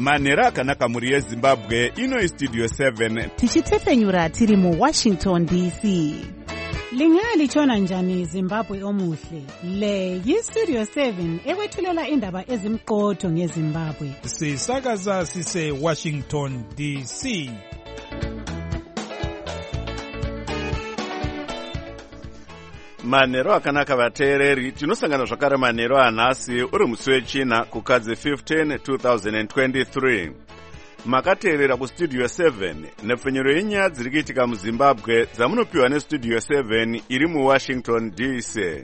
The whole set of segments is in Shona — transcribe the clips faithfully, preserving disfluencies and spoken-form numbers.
manhero akanaka mhuri yezimbabwe. Ino istudio seven tichitefenyura tiri muwashington D C. Lingalitshona njani Zimbabwe omuhle? Le yistudio seven ekwethulela indaba ezimqotho ngeZimbabwe. Sisakaza sise Washington D C. manhero akanaka vateereri. Tinosangana zvakare manhero anhasi uri musi wechina kukadzi fifteen two thousand twenty-three. Makateerera kustudio seven nepfenyuro yenyaya dziri kuitika muZimbabwe dzamunopiwa nestudio seven iri muWashington D C.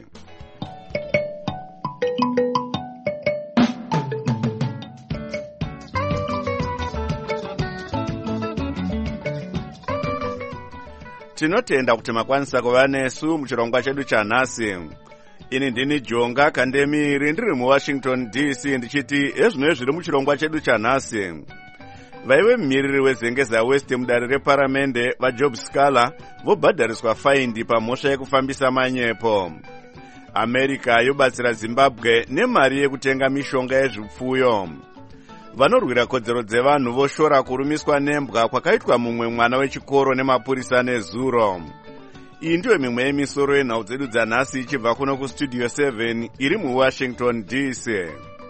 Tinotenda kuti makwanisa kuva nesu muchirongwa chedu chanhasi. Ini ndini Jonga Kandemiri ndiri muWashington D C ndichiti ezvino zviri muchirongwa chedu chanhasi. Vaive mumiriri wezengeza West mudare reparamende vaJob Scala vobhadhariswa faindi pamhosva yekufambisa manyepo. America yobatsira Zimbabwe nemari yekutenga mishonga yezvipfuyo. Vanorwira kodzero dzevanhu voshora kurumiswa nembwa kwakaitwa mumwe mwana wechikoro nemapurisa nezuro. Iyi ndiyo mimwe yemisoro yenhau dzedu dzanhasi ichibva kuno kustudio seven iri muWashington D C.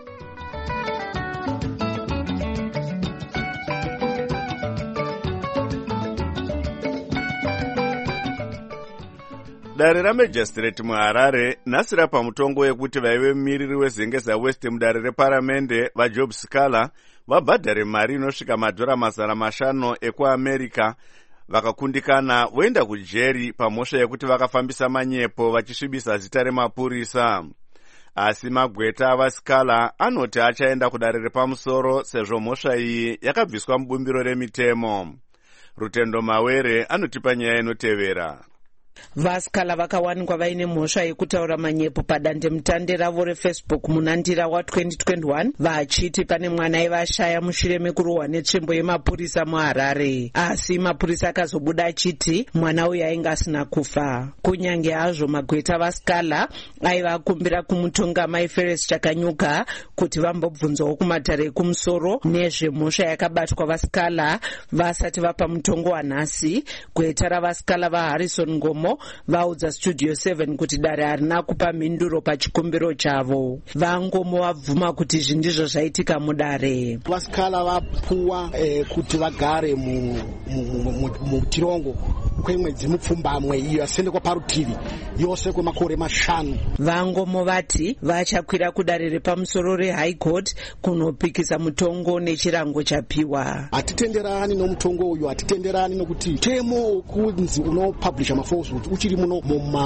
Dare ramajistrate muHarare nhasi rapa mutongo wekuti vaive mumiriri wezengeza West mudare reparamende vaJob Scala vabhadhare mari inosvika madhora mazana mashanu ekuAmerica vakakundikana voenda kujeri pamhosva yekuti vakafambisa manyepo vachisvibisa zita remapurisa. Asi magweta avaScala anoti achaenda kudare repamusoro sezvo mhosva iyi yakabviswa mubumbiro remitemo. Rutendo Mawere anotipa nyaya inotevera. VaScala vakawanikwa vaine mhosva yekutaura manyepo padandemutande ravo reFacebook munandira wa-twenty twenty-one vachiti pane mwana aivashaya mushure mekurohwa netsvimbo yemapurisa muHarare. Asi mapurisa akazobuda achiti mwana uyu ainge asina kufa. Kunyange hazvo magweta vaScala aivakumbira kumutonga mai Ferris Chakanyuka kuti vambobvunzawo kumatare ekumusoro nezvemhosva yakabatwa vaScala vasati vapa mutongo wanhasi. Gweta ravaScala vaHarrison Ngomo vaudza studio seven kuti dare harina kupa mhinduro pachikumbiro chavo. Vangomo vabvuma kuti izvi ndizvo zvaitika mudare. VaScala vapuwa eh, kuti vagare mutirongo kwemwedzi mupfumbamwe iyo yasendekwa parutivi yose kwemakore mashanu. Vangomo vati vachakwira kudare repamusoro reHigh Court kunopikisa mutongo nechirango chapiwa. Hatitenderani nomutongo uyu, hatitenderani nokuti temo kunzi unopublisha mafausi uchiri muno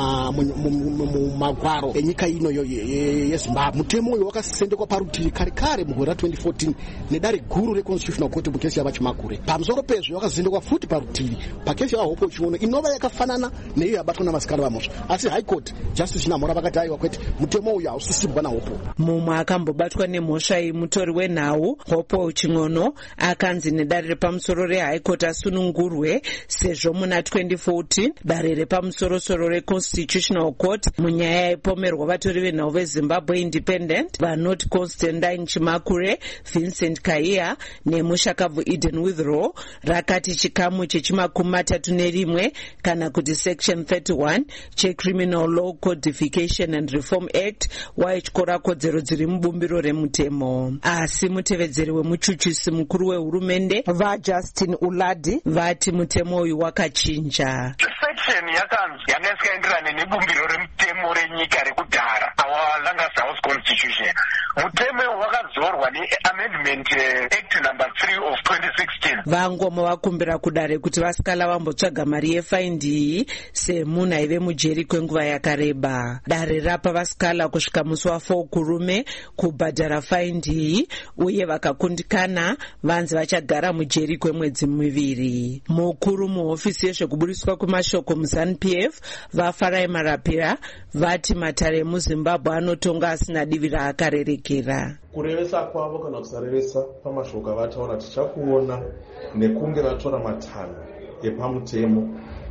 mumagwaro enyika ino yeZimbabwe. Mutemo uyu wakasendekwa parutivi kare kare mugore twenty fourteen nedare guru reConstitutional Court mukesi yavaChimakure. Pamusoro pezvo yakasendekwa futi parutivi pakesi yavaHope Chiuno inova yakafanana neiyo yabatwa navaScala vamhosva. Asi High Court Justice Chinamhora vakati aiwa kwete mutemo uyu hausisibwa naHope. Mumwe akambobatwa nemhosva iyi mutori wenhau Hope Chiuno akanzi nedare repamusoro reHigh Court asunungurwe sezvo muna twenty fourteen dare repamusorosoro reConstitutional Court munyaya yaipomerwa vatori venhau veZimbabwe Independent vanoti Constantine Chimakure, Vincent Kaiya nemushakabvu Eden Withrow rakati chikamu chechimakumi matatu nerimwe kana kuti section thirty-one cheCriminal Law Codification and Reform Act waityora kodzero dziri mubumbiro remutemo. Asi mutevedzeri wemuchuchisi mukuru wehurumende vaJustin Uladi vati mutemo uyu wakachinja. Section yakanzi yanga isikaenderane nebumbiro remutemo renyika rekudhara our Lancaster House Constitution. Mutemo wakadzorwa neAmendment Act number three of twenty sixteen. Vangomo vakumbira kudare kuti vaScala vambotsvaga mari yefaindi iyi semunhu aive mujeri kwenguva yakareba. Dare rapa vaScala kusvika musi wa-four kurume kubhadhara faindi iyi uye vakakundikana vanzi vachagara mujeri kwemwedzi miviri. Mukuru muhofisi yezvekubudiswa kwemashoko muZANU P F vaFarai Marapira vati matare emuZimbabwe anotonga asina divi raakarerekera. Kurevesa kwavo kana kusarevesa pamashoko avataura tichakuona nekunge vatora matanho epamutemo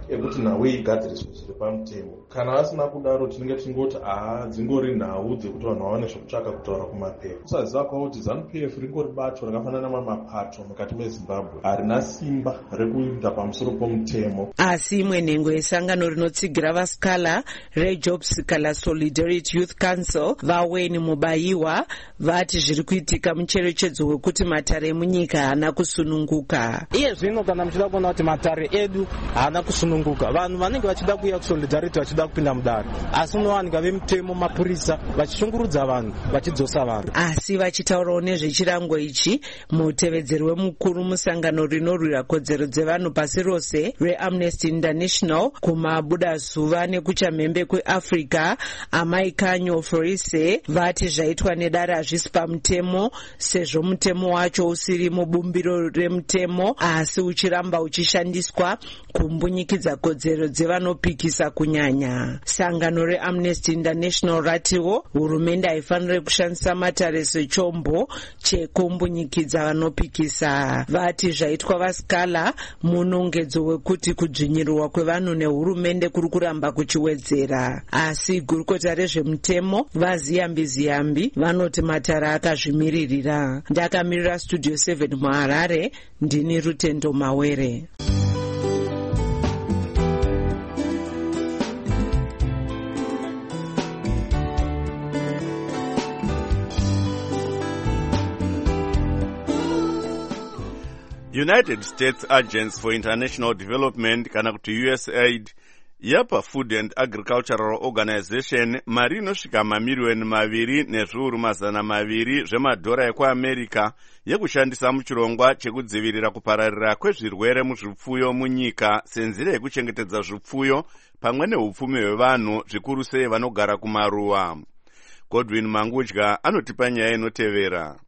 ekuti nhau igadziriswe zviri pamutemo. Kana asina kudaro tinenge tingoti aha dzingori nhau dzekuti vanhu vawane zvekutsvaka kutaura kumapepa. Kusaziva kwavo kuti ZANU P F ringori bato rakafanana namapato mukati meZimbabwe harina simba rekuinda pamusoro pomutemo. Asi imwe nhengo yesangano rinotsigira vasikala reJob Sikala Solidarity Youth Council vaweni Mubayiwa vati zviri kuitika mucherechedzo wekuti matare emunyika haana kusununguka. Iye zvino kana muchida kuona kuti matare edu haana kusununguka, vanhu vanenge vachida kuuya kuSolidarity vachida kupinda mudare, asi unowanika vemutemo mapurisa vachishungurudza vanhu vachidzosa vanhu. Asi vachitaurawo nezvechirango ichi, mutevedzeri wemukuru musangano rinorwira kodzero dzevanhu pasi rose reAmnesty International kumabuda zuva nekuchamhembe kweAfrica, Amai Kanyo Forise vati zvaitwa nedare hazvisi pamutemo sezvo mutemo wacho usiri mubumbiro remutemo asi uchiramba uchishandiswa kumbunyikidza kodzero dzevanopikisa kunyanya. Sangano reAmnesty International ratiwo hurumende haifaniri kushandisa matare sechombo chekumbunyikidza vanopikisa. Vati zvaitwa vasikala munongedzo wekuti kudzvinyirwa kwevanhu nehurumende kuri kuramba kuchiwedzera, asi gurukota rezvemutemo vaZiyambi Ziyambi vanoti matare akazvimiririra. Ndakamirira Studio seven muHarare, ndini Rutendo Mawere. United States Agency for International Development kana kuti U S A I D yapa Food and Agricultural Organization mari inosvika mamiliyoni maviri nezviuru mazana maviri zvemadhora ekuAmerica yekushandisa muchirongwa chekudzivirira kupararira kwezvirwere muzvipfuyo munyika senzira yekuchengetedza zvipfuyo pamwe neupfumi hwevanhu zvikuru sei vanogara kumaruwa. Godwin Mangudya anotipa nyaya inotevera.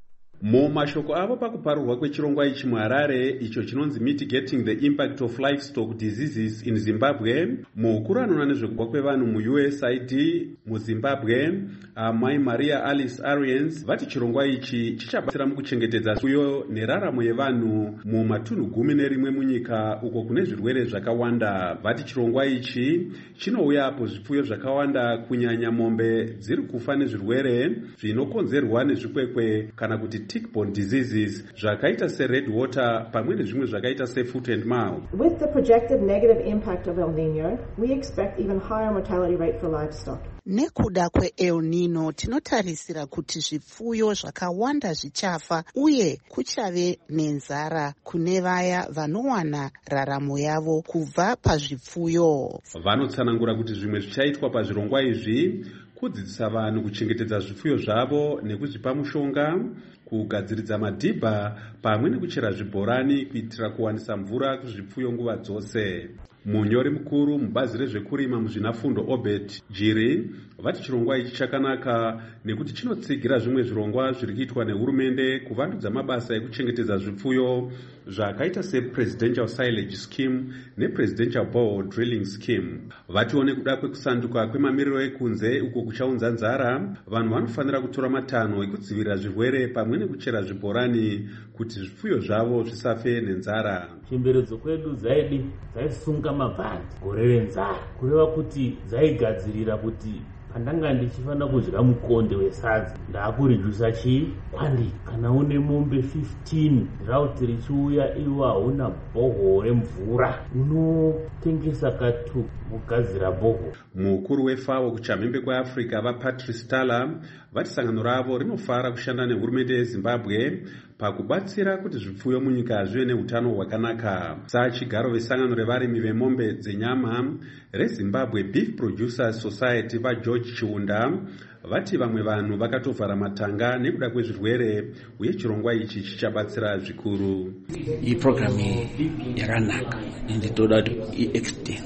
Mumashoko avo pakuparurwa kwechirongwa ichi muHarare icho chinonzi Mitigating the Impact of Livestock Diseases in Zimbabwe, mukuru anoona nezvekugwa kwevanhu mu-U S A I D muZimbabwe, Amai Maria Alice Arians vati chirongwa ichi chichabatsira mukuchengetedza zvipfuyo neraramo yevanhu mumatunhu gumi nerimwe munyika uko kune zvirwere zvakawanda. Vati chirongwa ichi chinouya apo zvipfuyo zvakawanda kunyanya mombe dziri kufa nezvirwere zvinokonzerwa nezvikwekwe kana kuti tick-borne diseases zvakaita sered water pamwe nezvimwe zvakaita sefoot and mouth. With the projected negative impact of El Nino, we expect even higher mortality rate for livestock. Nekuda kweEl Nino tinotarisira kuti zvipfuyo zvakawanda zvichafa uye kuchave nenzara kune vaya vanowana raramo yavo kubva pazvipfuyo. Vanotsanangura kuti zvimwe zvichaitwa pazvirongwa izvi kudzidzisa vanhu kuchengetedza zvipfuyo zvavo nekuzvipa mushonga, kugadziridza madhibha pamwe nekuchera zvibhorani kuitira kuwanisa mvura kuzvipfuyo nguva dzose. Munyori mukuru mubazi rezvekurima muzvinafundo Obert Jiri vati chirongwa ichi chakanaka nekuti chinotsigira zvimwe zvirongwa zviri kuitwa nehurumende kuvandudza mabasa ekuchengetedza zvipfuyo zvakaita sePresidential Silage Scheme nePresidential Borehole Drilling Scheme. Vatiwo nekuda kwekusanduka kwemamiriro ekunze uko kuchaunza nzara, vanhu vanofanira kutora matanho ekudzivirira zvirwere pamwe nekuchera zvibhorani kuti zvipfuyo zvavo zvisafe nenzara. Chimberedzo kwedu zaidi dzaisunga mabvani gore renzara, kureva kuti dzaigadzirira kuti pandanga ndichifanira kudya mukonde wesadza ndaakuredusa chii kwandi. Kana une mombe fifteen rauti richiuya iwe hauna bhohoro remvura unotengesa katu kugadzira bhohoro. Mukuru weFAO kuchamhembe kweAfrica vaPatrice Tala vati sangano ravo rinofara kushanda nehurumende yeZimbabwe pakubatsira kuti zvipfuyo munyika zvive neutano hwakanaka. Sachigaro vesangano revarimi vemombe dzenyama reZimbabwe Beef Producers Society vaGeorge Chiunda vati vamwe vanhu vakatovhara matanga nekuda kwezvirwere uye chirongwa ichi chichabatsira zvikuru. Iyi program yakanaka ende toda kuti iextend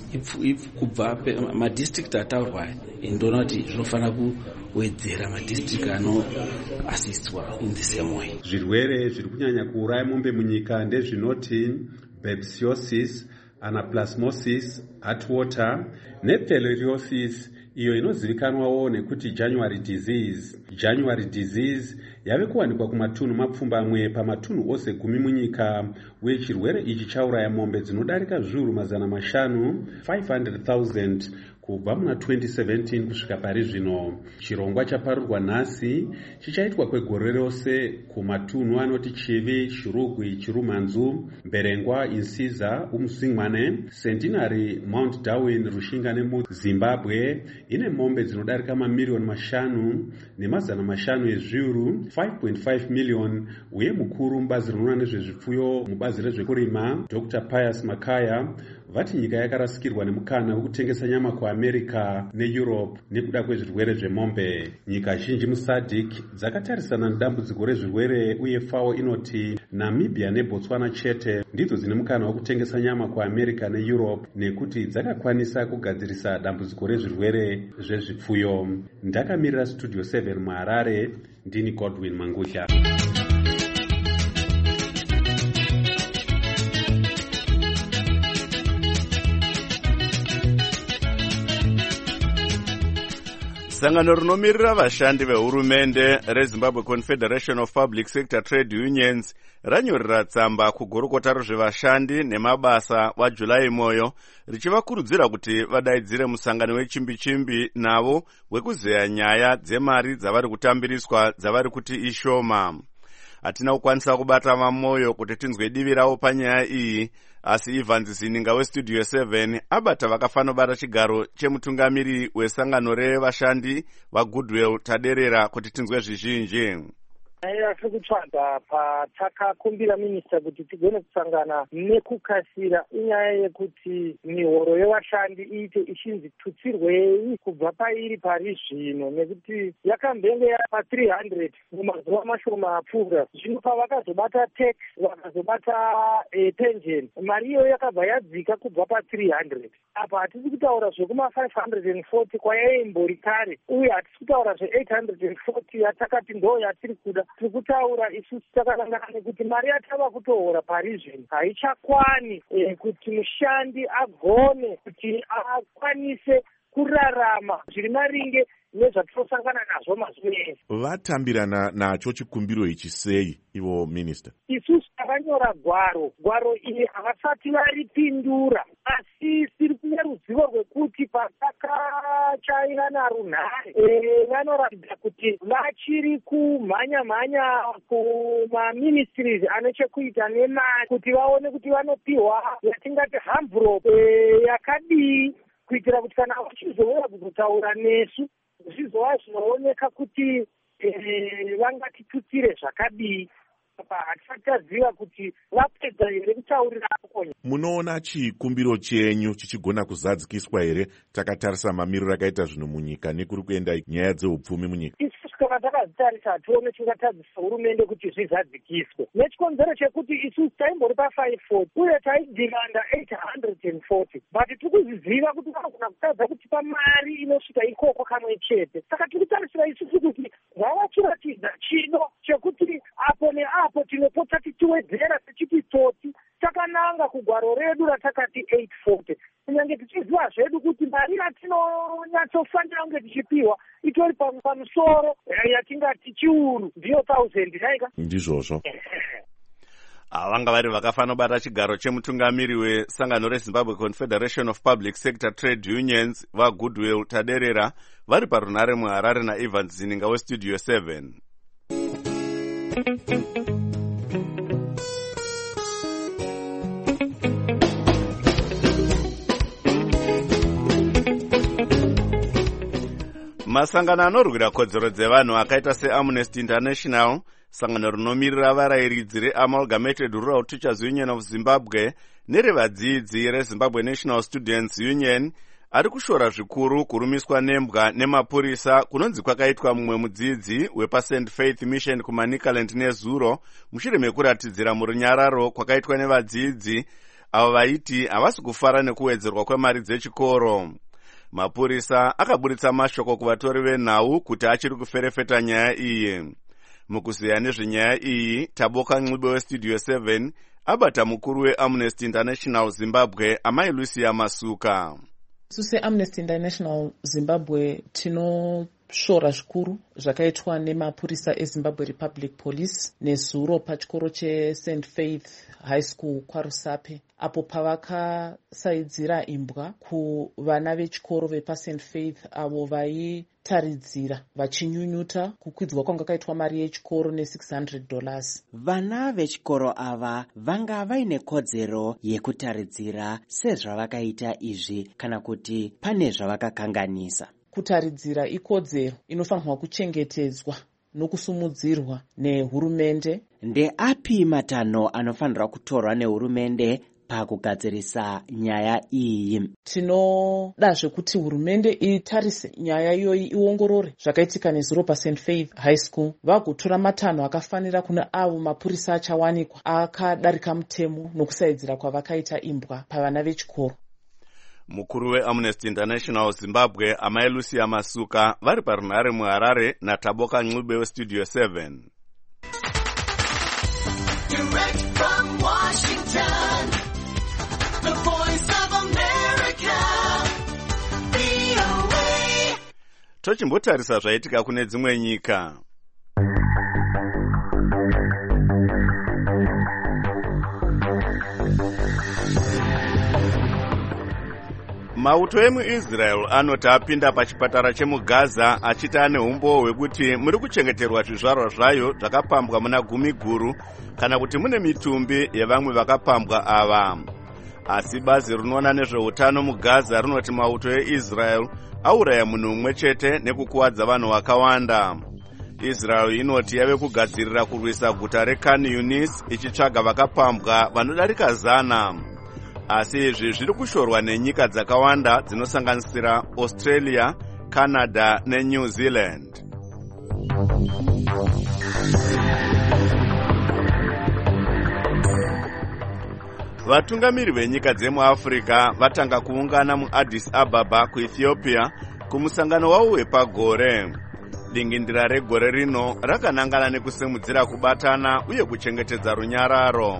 if kubva madistrict ataurwa ndinoona kuti zvinofanira kuwedzera madistrict anoasistwa in the same way. Zvirwere zviri kunyanya kuuraya mombe munyika ndezvinoti babesiosis, anaplasmosis, heartwater, nepheloriosis, iyo inozivikanwawo nekuti January disease. January disease yave kuwanikwa kumatunhu mapfumbamwe pamatunhu ose gumi munyika, uye chirwere ichi chauraya mombe dzinodarika zviuru mazana mashanu five hundred thousand kubva muna twenty seventeen kusvika pari zvino. Chirongwa chaparurwa nhasi chichaitwa kwegore rose kumatunhu anoti Chivi, Shirugwi, Chirumanzu, Mberengwa, Insiza, Umsingwane, Centenary, Mount Darwin, Rushinga nemuZimbabwe ine mombe dzinodarika mamiliyoni mashanu nemazana mashanu ezviuru five point five million, uye mukuru mubazi rinoona nezvezvipfuyo mubazi rezvekurima Doctor Pius Makaya vati nyika yakarasikirwa nemukana wekutengesa nyama kuAmerica neEurope nekuda kwezvirwere zvemombe. Nyika zhinji muSADC dzakatarisana nedambudziko rezvirwere, uye FAO inoti Namibia neBotswana chete ndidzo dzine mukana wekutengesa nyama kuAmerica neEurope nekuti dzakakwanisa kugadzirisa dambudziko rezvirwere zvezvipfuyo. Ndakamirira Studio seven muHarare, ndini Godwin Mangusha. Sangano rinomirira vashandi vehurumende reZimbabwe Confederation of Public Sector Trade Unions ranyorera tsamba kugurukota rwezvevashandi nemabasa waJulai moyo richivakurudzira kuti vadaidzire musangano wechimbi-chimbi navo wekuzeya nyaya dzemari dzavari kutambiriswa dzavari kuti ishoma. Hatina kukwanisa kubata vamoyo kuti tinzwe divi ravo panyaya iyi, asi Evans Zininga weStudio seven abata vakafanobata chigaro chemutungamiri wesangano revashandi vaGoodwill Taderera kuti tinzwe zvizhinji. Tiri kutsvaga patakakumbira minista kuti tigone kusangana nekukasira inyaya yekuti mihoro yevashandi iite ichinzi tutsirwei kubva pairi pari zvino, nekuti yakambenge yapa three hundred mumazuva mashoma apfuura. Zvino pavakazobata tax vakazobata e, pension, mari iyo yakabva yadzika kubva pa three hundred. Apa hatisi kutaura zvekuma five hundred forty kwayaimbori kare, uye hatisi kutaura zve eight hundred forty yatakati ndo yatiri kuda. Tiri kutaura isusu takanangana nekuti mari yatava kutohora pari zvino haichakwani e, kuti mushandi agone kuti akwanise kurarama zviri maringe nezvatirosangana nazvo mazuva ese. Vatambirana nacho chikumbiro ichi sei ivo minista? Isusu takanyora gwaro, gwaro iri havasati varipindura, asi tiri kune ruzivo rwekuti patakachairana runhare e, vanoratidza kuti vachiri kumhanya-mhanya kumaministries ane chekuita nemari kuti vaone kuti vanopiwa yatingati envelope e, yakadii, kuitira kuti kana vachizouya kuzotaura nesu zvizova zvinooneka kuti eh, vangatitutsire zvakadii. Hatisati taziva kuti vapedza here kutaurira akonya. Munoona chikumbiro chenyu chichigona kuzadzikiswa here takatarisa mamiriro akaita zvino munyika nekuri kuenda nyaya dzeupfumi munyika? Isusu kana takazitarisa hatione chingatadzisa hurumende kuti zvizadzikiswe, nechikonzero chekuti isusu taimbori pa five forty uye taidhimanda eight hundred forty, but tiri kuziziva kuti vanogona kutadza kutipa mari inosvika ikoko kamwe chete. Saka tiri kutarisira isusu kuti ngavachiratidza chido chekuti apo neapo tinopota tichiwedzera tichiti toti takananga kugwaro redu ratakati eight forty, kunyange tichiziva zvedu kuti mari yatinonyatsofanira kunge tichipiwa itori pamusoro yatingati chiuru ndiyo thousand naika ndizvozvo. Vanga vari vakafanobata chigaro chemutungamiri wesangano reZimbabwe Confederation of Public Sector Trade Unions vaGoodwill Taderera vari parunhare muHarare naEvans Zininga weStudio seven. Masangano anorwira kodzero dzevanhu akaita seAmnesty International, sangano rinomirira varayiridzi reAmalgamated Rural Teachers Union of Zimbabwe nerevadzidzi reZimbabwe National Students Union ari kushora zvikuru kurumiswa nembwa nemapurisa kunonzi kwakaitwa mumwe mudzidzi wepaSaint Faith Mission kuManicaland neZuro mushure mekuratidzira murunyararo kwakaitwa nevadzidzi avo vaiti havasi kufara nekuwedzerwa kwemari dzechikoro. Mapurisa akaburitsa mashoko kuvatori venhau kuti achiri kuferefeta nyaya iyi. Mukuziya nezvenyaya iyi, Taboka Ncube weStudio seven abata mukuru weAmnesty International Zimbabwe Amai Lucia Masuka. Isu seAmnesty International Zimbabwe tinoshora zvikuru zvakaitwa nemapurisa eZimbabwe Republic Police nezuro pachikoro cheSaint Faith High School kwaRusape, apo pavakasaidzira imbwa kuvana vechikoro vepaSaint Faith avo vaitaridzira vachinyunyuta kukwidzwa kwanga kaitwa mari yechikoro ne-six hundred dollars. Vana vechikoro ava vanga vaine kodzero yekutaridzira sezvavakaita izvi kana kuti pane zvavakakanganisa. Kutaridzira ikodzero inofanirwa kuchengetedzwa nokusumudzirwa nehurumende. Ndeapi matanho anofanirwa kutorwa nehurumende pakugadzirisa nyaya iyi? Tinoda zvekuti hurumende itarise nyaya iyoyi, iongorore zvakaitika nezuro paSaint Faith High School, vagotora matanho akafanira kuna avo mapurisa achawanikwa akadarika mutemo nokusaidzira kwavakaita imbwa pavana vechikoro. Mukuru weAmnesty International Zimbabwe Amai Lucia Masuka vari parunhare muHarare naTaboka Ncube weStudio seven. Direct from Washington, the voice of America, V O A. Tochimbotarisa zvaitika kune dzimwe nyika. Mauto emuIsrael anoti apinda pachipatara chemuGaza achiti ane umbo hwekuti muri kuchengeterwa zvizvarwa zvayo zvakapambwa muna gumi guru kana kuti mune mitumbi yevamwe vakapambwa ava. Asi bazi rinoona nezveutano muGaza rinoti mauto eIsrael auraya munhu mumwe chete nekukuwadza vanhu vakawanda. Israel inoti yave kugadzirira kurwisa guta reKhan Yunis ichitsvaga vakapambwa vanodarika zana. Asi izvi zviri kushorwa nenyika dzakawanda dzinosanganisira Australia, Canada neNew Zealand. Vatungamiri venyika dzemuAfrica vatanga kuungana muAddis Ababa kuEthiopia kumusangano wavo wepagore. Dingindira regore rino rakanangana nekusimudzira kubatana uye kuchengetedza runyararo.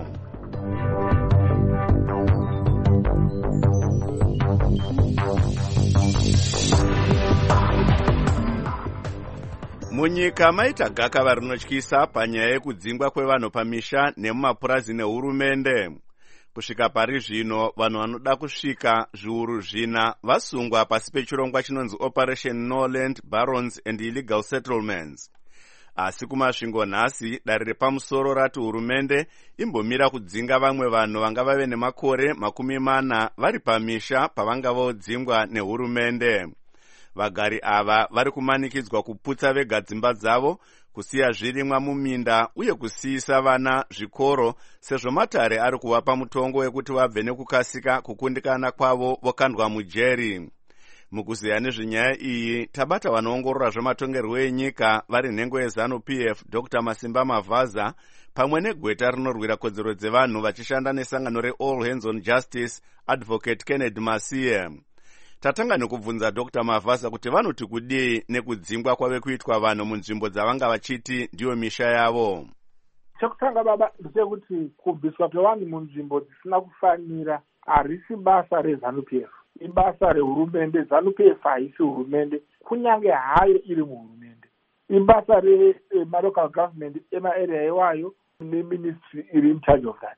Munyika maita gakava rinotyisa panyaya yekudzingwa kwevanhu pamisha nemumapurazi nehurumende. Kusvika pari zvino vanhu vanoda kusvika zviuru zvina vasungwa pasi pechirongwa chinonzi Operation No Land Barons and Illegal Settlements. Asi kumasvingo nhasi dare repamusoro rati hurumende imbomira kudzinga vamwe vanhu vanga vave nemakore makumi mana vari pamisha pavanga vodzingwa nehurumende. Vagari ava vari kumanikidzwa kuputsa vega dzimba dzavo, kusiya zvirimwa muminda uye kusiyisa vana zvikoro sezvo matare ari kuvapa mutongo wekuti vabve nekukasika kukundikana kwavo vokandwa mujeri. Mukuziya nezvenyaya iyi tabata vanoongorora zvematongerwo enyika vari nhengo yeZanu-P F Doctor Masimba Mavaza pamwe negweta rinorwira kodzero dzevanhu vachishanda nesangano reAll Hands on Justice Advocate Kennedy Masiye. Tatanga nekubvunza Doctor Mavaza kuti vanoti kudii nekudzingwa kwave kuitwa vanhu munzvimbo dzavanga vachiti ndiyo misha yavo. Chekutanga baba ndechekuti kubviswa kwevanhu munzvimbo dzisina kufanira harisi basa reZanu-P F, ibasa rehurumende. ZANU-P F haisi hurumende kunyange hayo iri muhurumende, ibasa remalocal government emaarea iwayo neministry iri in charge of that.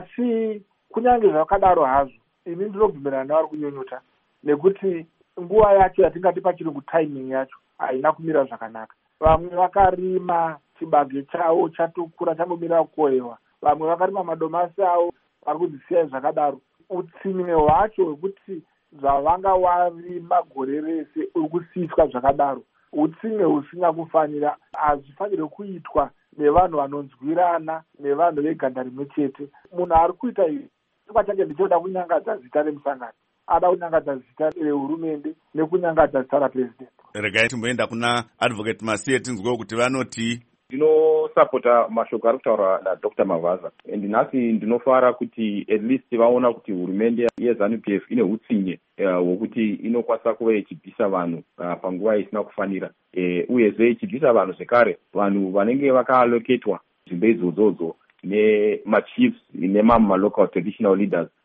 Asi kunyange zvakadaro hazvo ini ndinobvumirana navari kunyunyuta nekuti nguva yacho yatingati pachirungu timing yacho haina kumira zvakanaka. Vamwe vakarima chibage chavo chatokura chambomira kukohwewa, vamwe vakarima madomasi avo vari kudzisiya zvakadaro. Utsinye hwacho hwekuti zvavanga warima gore rese uri kusiyiswa zvakadaro, utsinye husina kufanira, hazvifanire kuitwa nevanhu vanonzwirana, nevanhu veganda rimwe chete. Munhu ari kuita izvi chikwa chake ndichoda kunyangadza zita remusangano, ada kunyangadza zita rehurumende nekunyangadza zita rapresident. Regai timboenda kuna Advocate Masiye tinzwewo kuti vanoti. Ndinosapota mashoko ari kutaura naDr Mavaza, and nhasi ndinofara kuti at least vaona kuti hurumende yeZanu-P F ine utsinye hwokuti uh, inokwanisa kuva ichibvisa vanhu uh, panguva isina kufanira, uh, uyezve ichibvisa vanhu zvekare, vanhu vanenge vakaaloketwa nzvimbo idzodzodzo nemachiefs nemamwe local traditional leaders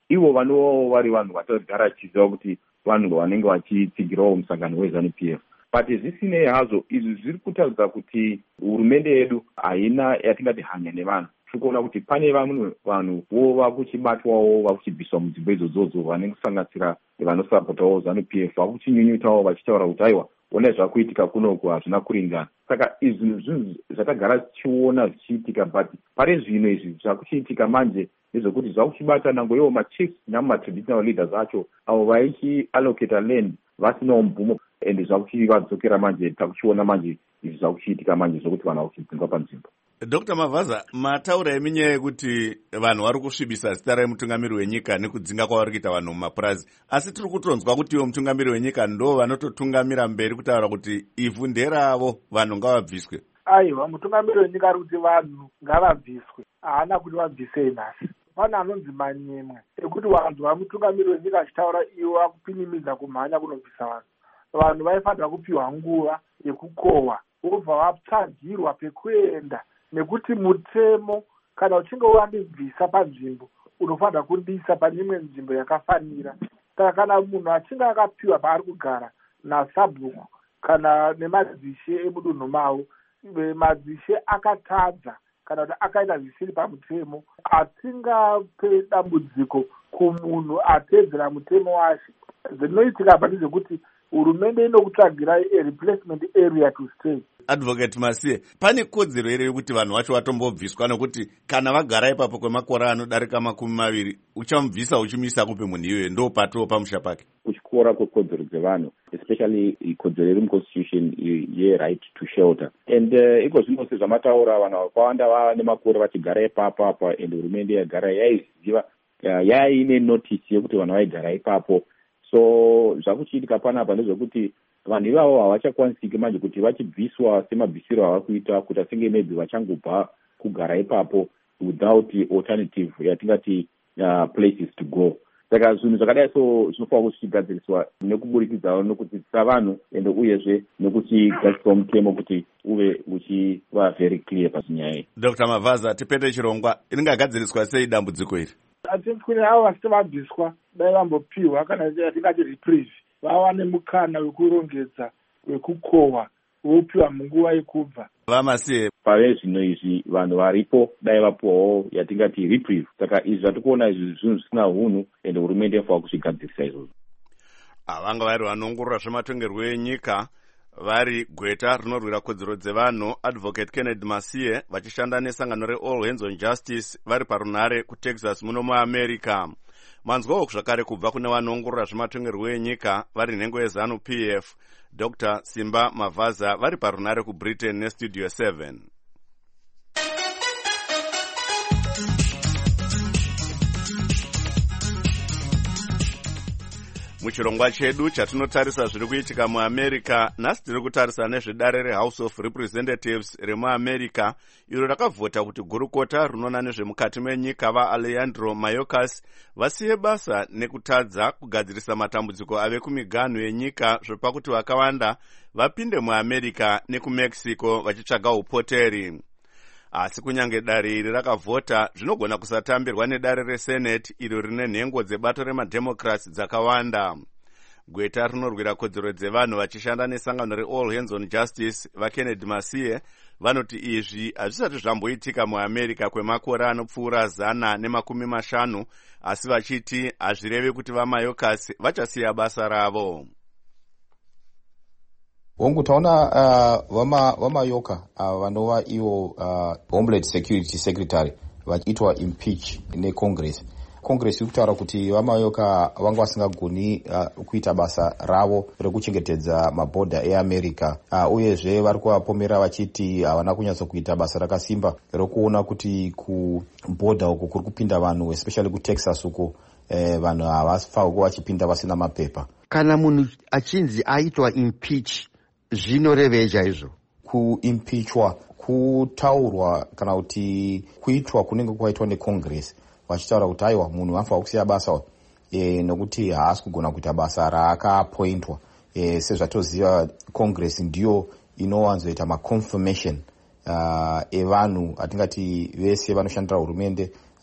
ivo vanova vari vanhu vatogara vachiziva kuti vanhu vanenge vachitsigirawo musangano weZANU P F. But zvisinei hazvo, izvi zviri kutaridza kuti hurumende yedu haina yatingati hanya nevanhu. Tiri kuona kuti pane vamwe vanhu vova kuchibatwawo vakuchibviswa mudzimba idzodzo vanenge kusanganisira vanosapotawo ZANU P F vakuchinyunyutawo vachitaura kuti aiwa ona zvakuitika kunoku hazvina kuringana. Saka izvi zvinhu zvatagara tichiona zvichiitika, but pari zvino izvi zvakuchiitika manje nezvekuti zvakuchibata nango ivo machiefs namatraditional leaders acho avo vaichiallocata land vasinawo mvumo, ende zvakuchivadzokera manje takuchiona manje izvi zvakuchiitika manje zvokuti vanhu vakuchidzingwa panzvimbo. Doctor Mavaza, mataura eminyaya yekuti vanhu vari kusvibisa zita remutungamiri wenyika nekudzinga kwavari kuita vanhu mumapurazi, asi tiri kutonzwa kuti ivo mutungamiri wenyika ndo vanototungamira mberi kutaura kuti ivhu nderavo, vanhu ngavabviswe. Aiwa, mutungamiri wenyika ari kuti vanhu ngavabviswe, haana kuti vabvisei nhasi. Pane anonzi manyemwe ekuti vanhu vamutungamiri wenyika achitaura iwo akupinimidza kumhanya kunobvisa vanhu. Vanhu vaifanira kupiwa nguva yekukohwa vobva vatsvagirwa pekuenda, nekuti mutemo kana uchinge wandibvisa panzvimbo unofanira kundiisa pane imwe nzvimbo yakafanira. Saka kana munhu achinge akapiwa paari kugara nasabhuku kana nemadzishe emudunhu mavo, madzishe akatadza kana kuti akaita zvisiri pamutemo, atingape dambudziko kumunhu atedzera mutemo wacho. Zvinoitika pa ndezvekuti hurumende inokutsvagirai a replacement area to stay. Advocate Masiye, pane kodzero here yekuti vanhu vacho vatombobviswa, nokuti kana vagara ipapo kwemakore anodarika makumi maviri uchamubvisa uchimuisa kupe munhu iyoyo, ndo pato pamusha pake. Kuchikora kwekodzero dzevanhu, especially kodzero iri muconstitution ye-right to shelter, and uh, iko zvino sezvamataura vanhu vakawanda vava nemakore vachigara ipapo apa, and hurumende yagara yaiziva yaine notice yekuti vanhu vaigara ipapo. So zvakuchiitika panapa ndezvekuti vanhu ivavo havachakwanisiki manje kuti vachibviswa semabvisiro avakuita, kuti asenge maybe vachangobva kugara ipapo without alternative yatingati uh, places to go. Saka zvinhu zvakadai so zvinofanira kuti zvichigadziriswa nekuburikidzawo nokudzidzisa vanhu, ende uyezve nekuchigadziriswa mutemo kuti uve uchiva very clear pachinyaya. Doctor Mavaza, tipete chirongwa, ringagadziriswa sei dambudziko iri? Atinkwini avo vasiti vabviswa dai vambopiwa kana yatingati reprieve, vava nemukana wekurongedza, wekukohwa, vopiwa munguva yekubva. Vamasiye, pave zvino izvi vanhu varipo dai vapiwawo yatingati reprieve. Saka izvi zvatikuona izvi zvinhu zvisina hunhu, ende hurumende inofanira kuzvigadzirisa izvozvo. Vanga vari vanongorora zvematongerwo enyika vari gweta rinorwira kodzero dzevanhu Advocate Kennedy Masiye vachishanda nesangano reAll Hands on Justice vari parunare kuTexas muno muAmerica. Manzwawo zvakare kubva kune vanongorora zvematongerwo enyika vari nhengo yeZANU P F, Doctor Simba Mavaza vari parunare kuBritain neStudio seven. Muchirongwa chedu chatinotarisa zviri kuitika muAmerica, nhasi tiri kutarisa nezvedare reHouse of Representatives remuAmerica iro rakavhota kuti gurukota rinona nezvemukati menyika vaAlejandro Mayorkas vasiye basa nekutadza kugadzirisa matambudziko ave kumiganhu yenyika zvopakuti vakawanda vapinde muAmerica nekuMexico vachitsvaga upoteri. Asi kunyange dare iri rakavhota, zvinogona kusatambirwa nedare reSenate iro rine nhengo dzebato remademocrats dzakawanda. Gweta rinorwira kodzero dzevanhu vachishanda nesangano reAll Hands on Justice vaKennedy Masiye vanoti izvi hazvisati zvamboitika muAmerica kwemakore anopfuura zana nemakumi mashanu, asi vachiti hazvirevi kuti vaMayorkas vachasiya basa ravo. Hongu taona uh, vama vamayoka uh, vanova ivo uh, Homeland Security Secretary vachiitwa impeach neCongress. Congress iri kutaura kuti vamayoka vanga vasingagoni uh, kuita basa ravo rekuchengetedza mabhodha eAmerica. Uh, uyezve vari kuvapomera vachiti havana uh, kunyatsa kuita basa rakasimba rokuona kuti kubhodha uko kuri kupinda vanhu, especially kuTexas uko eh, vanhu havasifanira kuva vachipinda vasina mapepa. Kana munhu achinzi aitwa impeach zvinorevei chaizvo? Kuimpeachwa kutaurwa kana kuti kuitwa kunenge kwaitwa neCongress vachitaura kuti aiwa munhu anofanira kusiya basa e, nokuti haasi kugona kuita basa raakapointwa. E, sezvatoziva Congress ndiyo inowanzoita maconfirmation uh, evanhu atingati vese vanoshandira hurumende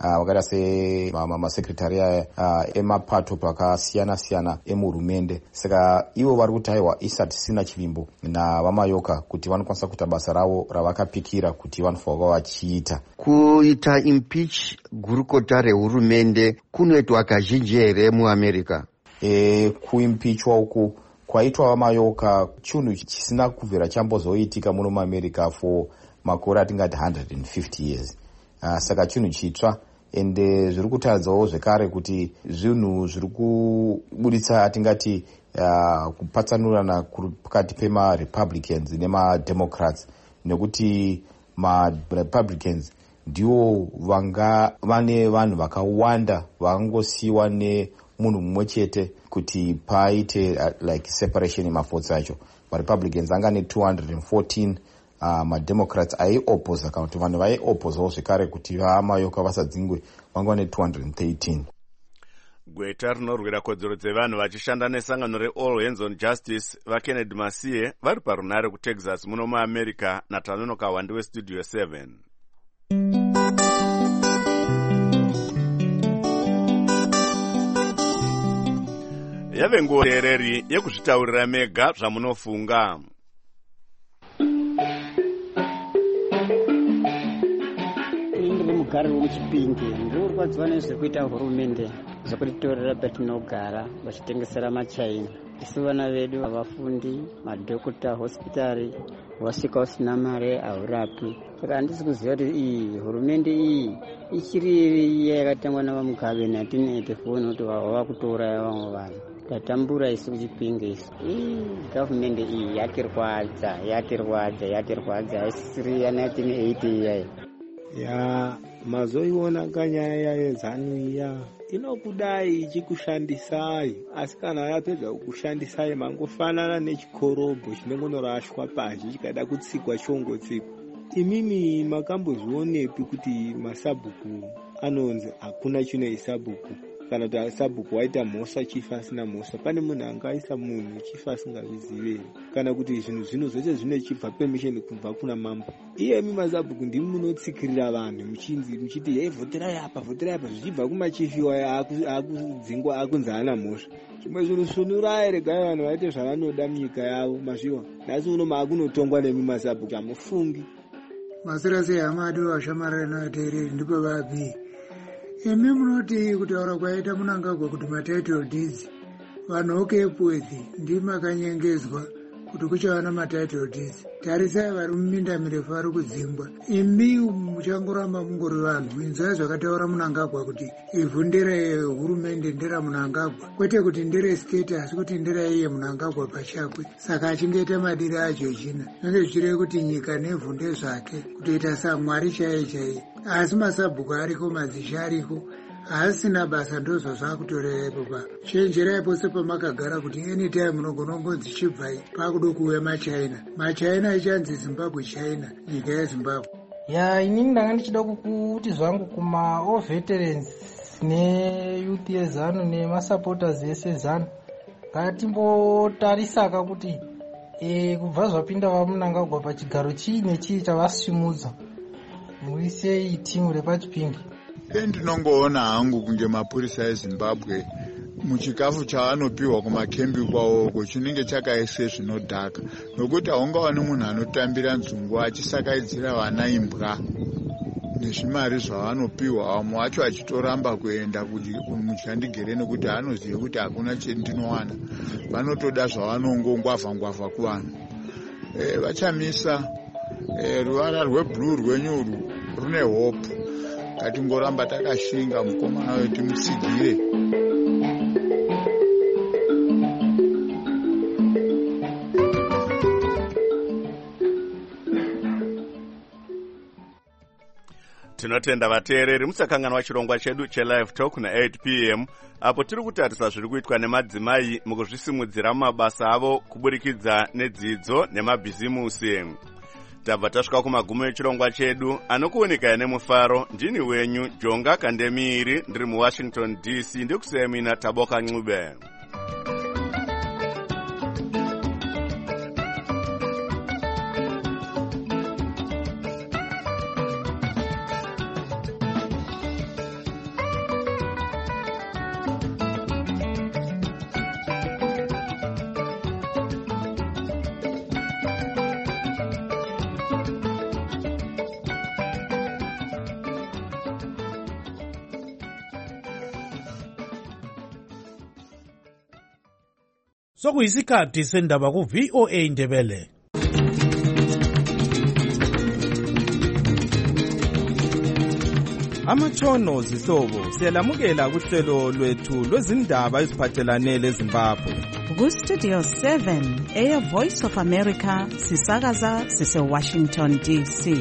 vakaita uh, semasekretari uh, emapato pakasiyana-siyana emuhurumende. Saka ivo vari kuti aiwa isati sina chivimbo navamayoka kuti vanokwanisa kuita basa ravo ravakapikira kuti vanofanirwa vachiita. Kuita impeach gurukota rehurumende kunoitwa kazhinji here muamerica? E, kuimpichwa uku kwaitwa vamayoka chinhu chisina kubvira chambozoitika muno muamerica for makore atingati one hundred fifty years. Uh, saka chinhu chitsva ende zviri kutaridzawo zvekare kuti zvinhu zviri kubuditsa atingati uh, kupatsanurana pakati pemarepublicans nemademocrats, nekuti marepublicans ndiwo vanga vane vanhu vakawanda vangosiyiwa nemunhu mumwe chete kuti paite uh, like separation yemavhotsi acho. Marepublicans anga ne two hundred fourteen, uh, mademocrats aiopposa kana kuti vanhu vaiopposawo zvekare kuti vamayoka vasadzingwe vanga ne two hundred thirteen. Gweta rinorwira kodzero dzevanhu vachishanda nesangano reAll Hands on Justice vaKennedy Masiye vari parunare kuTexas muno muamerica. Natanono Kawandi westudio seven. Yave nguva tereri yekuzvitaurira mega zvamunofunga. Ndiri mugari wemuChipinge, ndirikurwadziwa nezvekuita hurumende zvekutitorera patinogara vachitengesera machaina. Isu vana vedu vafundi, madhokota, hospitari, wasvika usina mare haurapi. Saka handisi kuziva kuti iyi hurumende iyi ichiri iya yakatangwa navaMugabe nineteen eighty-four nokuti vava kutouraya vamwe vanhu. Tatambura isu kuChipinge isu. Gavhumende iyi yatirwadza, yatirwadza, yatirwadza, haisiri ya nineteen eighty iyayi. Ya mazoiona kanyaya yezanu iya inokudai ichikushandisai, asi kana yapedza kukushandisai mangofanana nechikorobho chinongonorashwa pashi chikada kutsikwa chongotsikwa. Imimi makambozvionepi kuti masabhuku anonzi hakuna chinoisabhuku, kana kuti sabhuku waita mhosva chifa asina mhosva? Pane munhu angaisa munhu chifa asingazvizive, kana kuti zvinhu zvino zvese zvinechibva permission kubva kuna mambo? Iyemi masabhuku ndimi munotsikirira vanhu muchinzi muchiti hey, vhoterai apa, vhoterai apa, zvichibva kumachifiwa akudzingwa akunzi haana mhosva. Zvimwe zvinhu svunurai, regai vanhu vaite zvavanoda munyika yavo. Mazviwa nhasi uno maakunotongwa nemi masabhuku, hamufungi. Masirasi Hamadi washamarira nateereri ndipo vapi. Imi munoti kutaura kwaita Mnangagwa kuti matitle deeds vanhu okepwedzi ndimakanyengezwa kuti kuchava namatitle deeds. Tarisai vari muminda mirefu vari kudzingwa. Imi muchangoramba mungori vanhu. Inzwai zvakataura Mnangagwa kuti ivhu nderehurumende nderaMnangagwa, kwete kuti nderestate asi kuti nderaiye Mnangagwa pachakwe. Saka achingeita madiri acho china nenge zvichireva kuti nyika nevhu ndezvake, kutoita saMwari chaiye chaiye. Asi masabhuku ariko, madzisha ariko, asina basa ndozvo zvakutorera ipopa. Chenjerai pose pamakagara kuti anytime munogona kungonzi chibvai pakuda kuuya maChina. maChina ichanzi Zimbabwe China, nyika yeZimbabwe. Ya inini ndanga ndichida kuti zvangu kuma veterans neyouth yezanu nemasupporters ese ezanu ngatimbotarisaka kuti e, kubva zvapinda vaMnangagwa pachigaro chii nechii chavasumudza muisei timu repaChipinge. Ndinongoona hangu kunge mapurisa eZimbabwe muchikafu chaanopiwa kumakembi kwawoko chinenge chakaise zvinodhaka, nokuti haungawani munhu anotambira nzungu achisakaidzira vana imbwa nezvimari zvavanopiwa, vamwe vacho achitoramba kuenda muchandigere nekuti anoziva kuti hakuna chendinowana, vanotoda zvavanongongwavha-ngwavha kuvanhu. E, vachamisa e, ruvara rwebhuruu rwenyu rune hope. Ngatingoramba takashinga mukomana wetu mutsigire. Tinotenda vateereri musakanganwa chirongwa chedu chelive talk na eight p m apo tiri kutarisa zviri kuitwa nemadzimai mukuzvisimudzira mabasa avo kuburikidza nedzidzo nemabhizimusi. Tabva tasvika kumagumo echirongwa chedu anokuoneka nemufaro. Ndini wenyu Jonga Kandemiri, ndiri muWashington D C, ndikusiyemina Taboka Ncube. sokuyisikhathi sendaba ku-V O A Ndebele. Amatshono zihlobo siyalamukela kuhlelo lwethu lwezindaba eziphathelane leZimbabwe. Ku-Studio seven, Air Voice of America, sisakaza sise-Washington D C.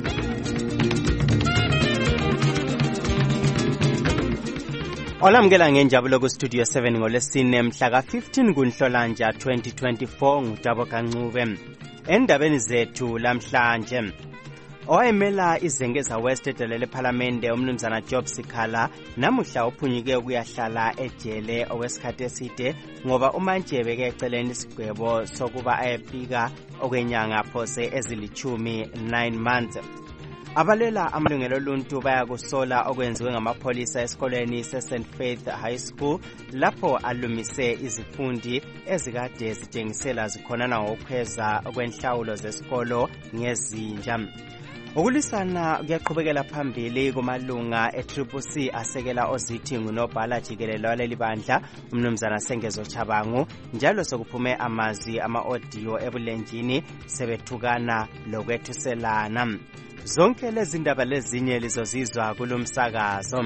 Olamukela ngenjabulo ku-Studio seven ngolesine mhla ka-fifteen kuNhlolanja twenty twenty-four nguDabo Kancube. Endabeni zethu lamhlanje, owayemela iZengeza West edolweni lePhalamende umnumzana Job Sikhala namuhla uphunyuke ukuyahlala ejele okwesikhathi eside ngoba umanje beke eceleni isigwebo sokuba ayepika okwenyanga phose ezilichumi nine months. Abalela amalungelo oluntu bayakusola okwenziwe ngamapholisa esikoleni seSaint Faith High School lapho alumise izifundi ezikade zitshengisela zikhonana ngokupheza okwenhlawulo zesikolo ngezinja. Ukulisana kuyaqhubekela phambili kumalunga e-Triple C asekela ozithi ngunobhala jikelele waleli bandla umnumzana Sengezo Chabangu, njalo sokuphume amazwi ama-audio ebulenjini sebethukana lokwethuselana. Zonke lezi ndaba lezinye lizozizwa kulomsakazo.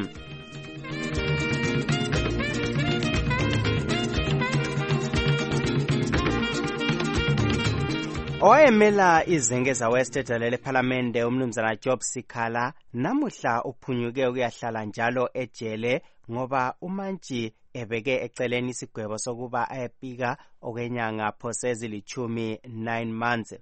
Owayemela iZengeza West edolweni lePhalamende umnumzana Job Sikhala namuhla uphunyuke ukuyahlala njalo ejele ngoba umantshi ebeke eceleni isigwebo sokuba ayepika okwenyanga phose ezilichumi nine months.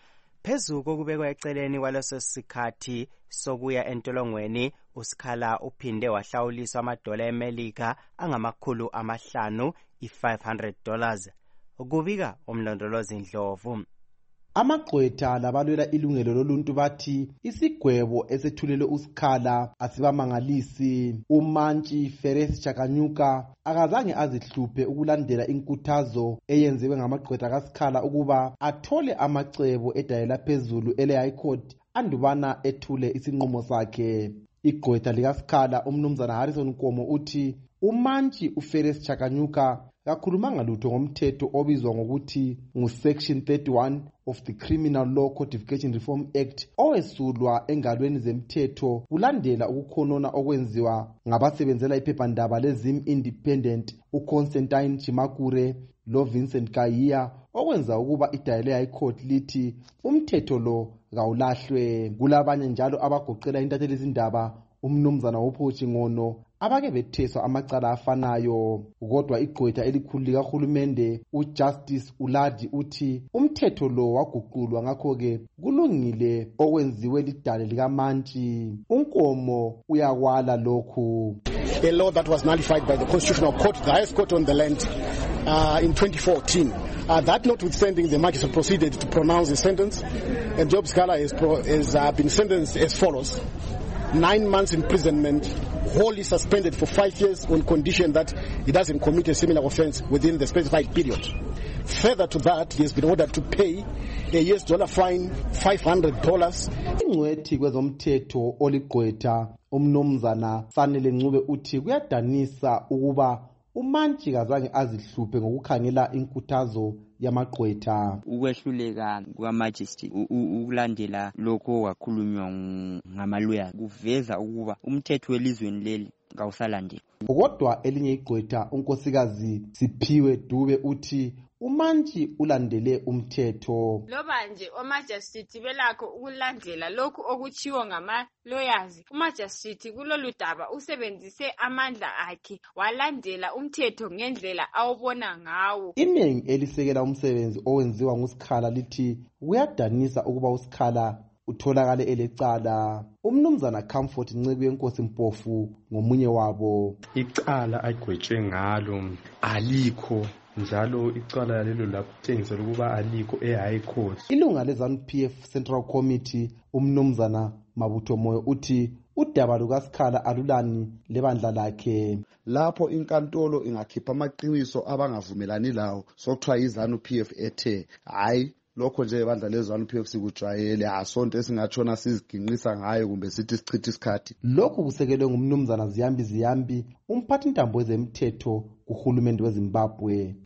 Phezu kokubekwa eceleni kwaleso sikhathi sokuya entolongweni, uSikhala uphinde wahlawuliswa amadola eMelika angamakhulu amahlanu i-five hundred dollars. Ukubika umlondolozi Ndlovu. Amagqwetha labalwela ilungelo loluntu bathi isigwebo esethulelwe uSikhala asibamangalisi. Umantshi Feres Chakanyuka akazange azihluphe ukulandela inkuthazo eyenziwe ngamagqwetha kaSikhala ukuba athole amacebo edayela phezulu ele-High Court andubana ethule isinqumo sakhe. Igqwetha likaSikhala umnumzana Harrison Nkomo uthi umantshi uFeres Chakanyuka kakhulumanga lutho ngomthetho obizwa ngokuthi ngu-Section thirty-one of the Criminal Law Codification Reform Act owesulwa engalweni zemthetho kulandela ukukhonona okwenziwa ngabasebenzela iphephandaba leZim Independent uConstantine Chimakure lo Vincent Kayiya okwenza ukuba idayile High Court lithi umthetho lo kawulahlwe. Kulabanye njalo abagoqela intatheli izindaba umnumzana uPhoshi Ngono abake betheswa amacala afanayo. Kodwa igqwetha elikhulu likahulumende uJustice Uladi uthi umthetho lo waguqulwa ngakho-ke kulungile okwenziwe lidale likamantshi. Unkomo uyakwala lokhu. A law that was nullified by the Constitutional Court, the highest court on the land, uh, in twenty fourteen. Uh, that notwithstanding, the magistrate proceeded to pronounce the sentence, and Job Sikhala has, pro- has uh, been sentenced as follows: nine months imprisonment, wholly suspended for five years on condition that he doesn't commit a similar offense within the specified period. Further to that, he has been ordered to pay a U S dollar fine, five hundred dollars. Ingcwethi kwezomthetho oligqwetha umnumzana Sanele Ncube uthi kuyadanisa ukuba umantshi kazange azihluphe ngokukhangela inkuthazo yamagqwetha. Ukwehluleka kwamajistrate ukulandela lokho wakhulunywa ngamalawyer kuveza ukuba umthetho welizweni leli kawusalandeli. Kodwa elinye igqwetha unkosikazi Siphiwe Dube uthi umantshi ulandele umthetho. Loba nje omajistrate belakho ukulandela lokhu okuchiwo ngama-lawyers, umajistrate kulolu daba usebenzise amandla akhe walandela umthetho ngendlela awubona ngawo. Iningi elisekela umsebenzi owenziwa nguSikhala lithi kuyadanisa ukuba uSikhala utholakale elecala. Umnumzana Comfort Ncebe yenkosi Mpofu ngomunye wabo. Icala agwetshwe ngalo alikho, njalo icala lelo laphutshengisela ukuba alikho e-High Court. Ilunga leZANU P F Central Committee umnumzana Mabutho Moyo uthi udaba lukaSikhala alulani lebandla lakhe. Lapho inkantolo ingakhipha amaqiniso abangavumelani lawo sokuthiwa iZANU P F ethe hayi lokho nje ibandla leZANU P F sikujwayele asonto esingatshona siziginqisa ngayo kumbe sithi sichitha isikhathi. Lokho kusekelwe ngumnumzana Ziyambi Ziyambi umphathi intambo ezemthetho kuhulumende weZimbabwe.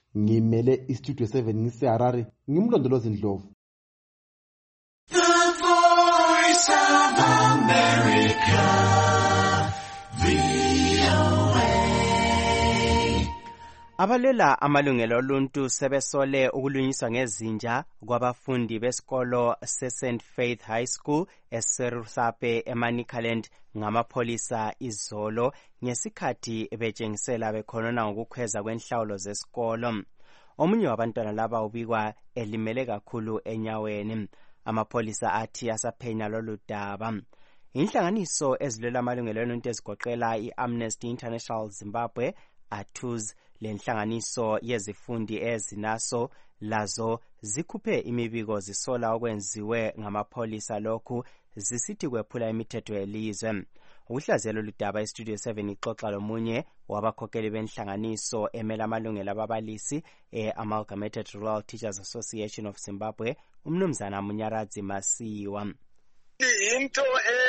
ngimele istudio seven ngiseharare ngimlondolozi Ndlovu. The Voice of America, V O A. Abalela amalungelo oluntu sebesole ukulunyiswa ngezinja kwabafundi besikolo se-Saint Faith High School eSerusape eManicaland ngamapholisa izolo ngesikhathi betshengisela bekhonona ngokukhweza kwenhlawulo zesikolo. Omunye wabantwana laba ubikwa elimele kakhulu enyaweni. Amapholisa athi asaphenya lolu daba. Inhlanganiso ezilwela amalungelo oluntu ezigoqela i-Amnesty International Zimbabwe, A T U Z, lenhlanganiso yezifundi ezinaso lazo zikhuphe imibiko zisola okwenziwe ngamapholisa lokhu zisithi kwephula imithetho yelizwe. Ukuhlaziyela lolu daba iStudio seven ixoxa lomunye wabakhokheli benhlanganiso emela amalungelo ababalisi e-Amalgamated Rural Teachers Association of Zimbabwe, umnumzana Munyaradzi Masiwa. Into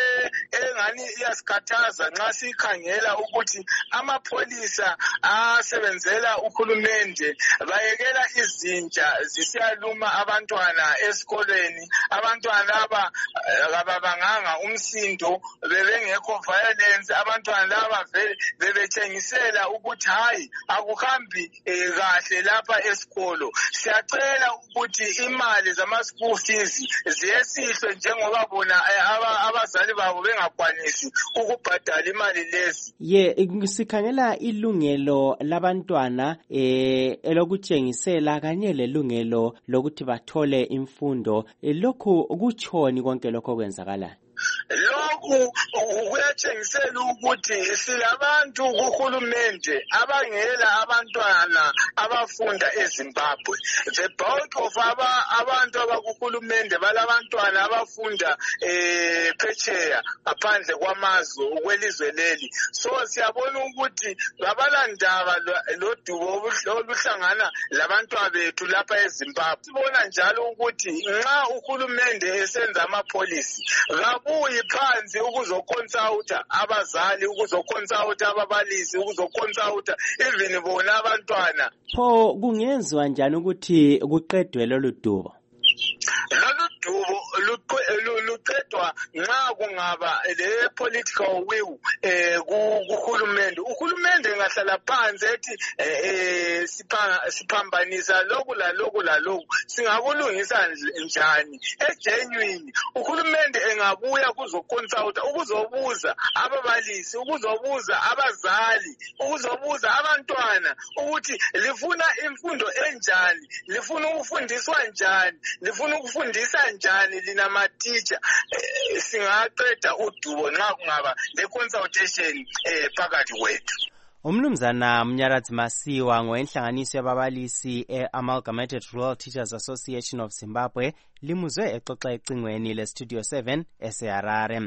engani iyasikhathaza nxa sikhangela ukuthi amapholisa asebenzela uhulumende bayekela izinja zisiyaluma abantwana esikolweni. Abantwana laba ababanganga umsindo bebengekho violence. Abantwana laba bebetshengisela ukuthi hayi akuhambi kahle lapha esikolo. Siyacela ukuthi imali zama-school fees ziyesihlwe njengoba bona abazali babo bengakwanisi ukubhadala imali lezi. Ye sikhangela ilungelo labantwana eh elokutshengisela kanye lelungelo lokuthi bathole imfundo. Lokhu kuchoni konke lokho kwenzakala? Lokhu kuyatshengisela ukuthi silabantu kuhulumende abangela abantwana abafunda eZimbabwe. The bulk of aba abantu abakuhulumende balabantwana abafunda eh phetsheya ngaphandle kwamazwe ukwelizwe leli. So siyabona ukuthi babalandaba lodubo oluhlangana labantwana bethu lapha eZimbabwe. Sibona njalo ukuthi nxa uhulumende esenza amapholisi uyi phansi ukuzoconsulta abazali, ukuzoconsulta ababalisi, ukuzoconsulta even bona abantwana. Pho kungenziwa njani ukuthi kuqedwe lolu dubo? Lolu dubo luqedwa nxa kungaba le political will eh kuhulumende. Uhulumende engahlala phansi ethi eh siphambanisa lokhu la lokhu la lokhu singakulungisa njani egenuine. Uhulumende engabuya kuzoconsulta, ukuzobuza ababalisi, ukuzobuza abazali, ukuzobuza abantwana ukuthi lifuna imfundo enjani, lifuna ukufundiswa njani, lifuna ukufundisa njani lina ma-teacher. Eh, singaqeda udubo nxa kungaba le-consultation eh phakathi kwethu. Umnumzana Munyaradzi Masiwa ngowenhlanganiso yababalisi e-Amalgamated Rural Teachers Association of Zimbabwe limuzwe exoxa ecingweni le-Studio seven eseharare.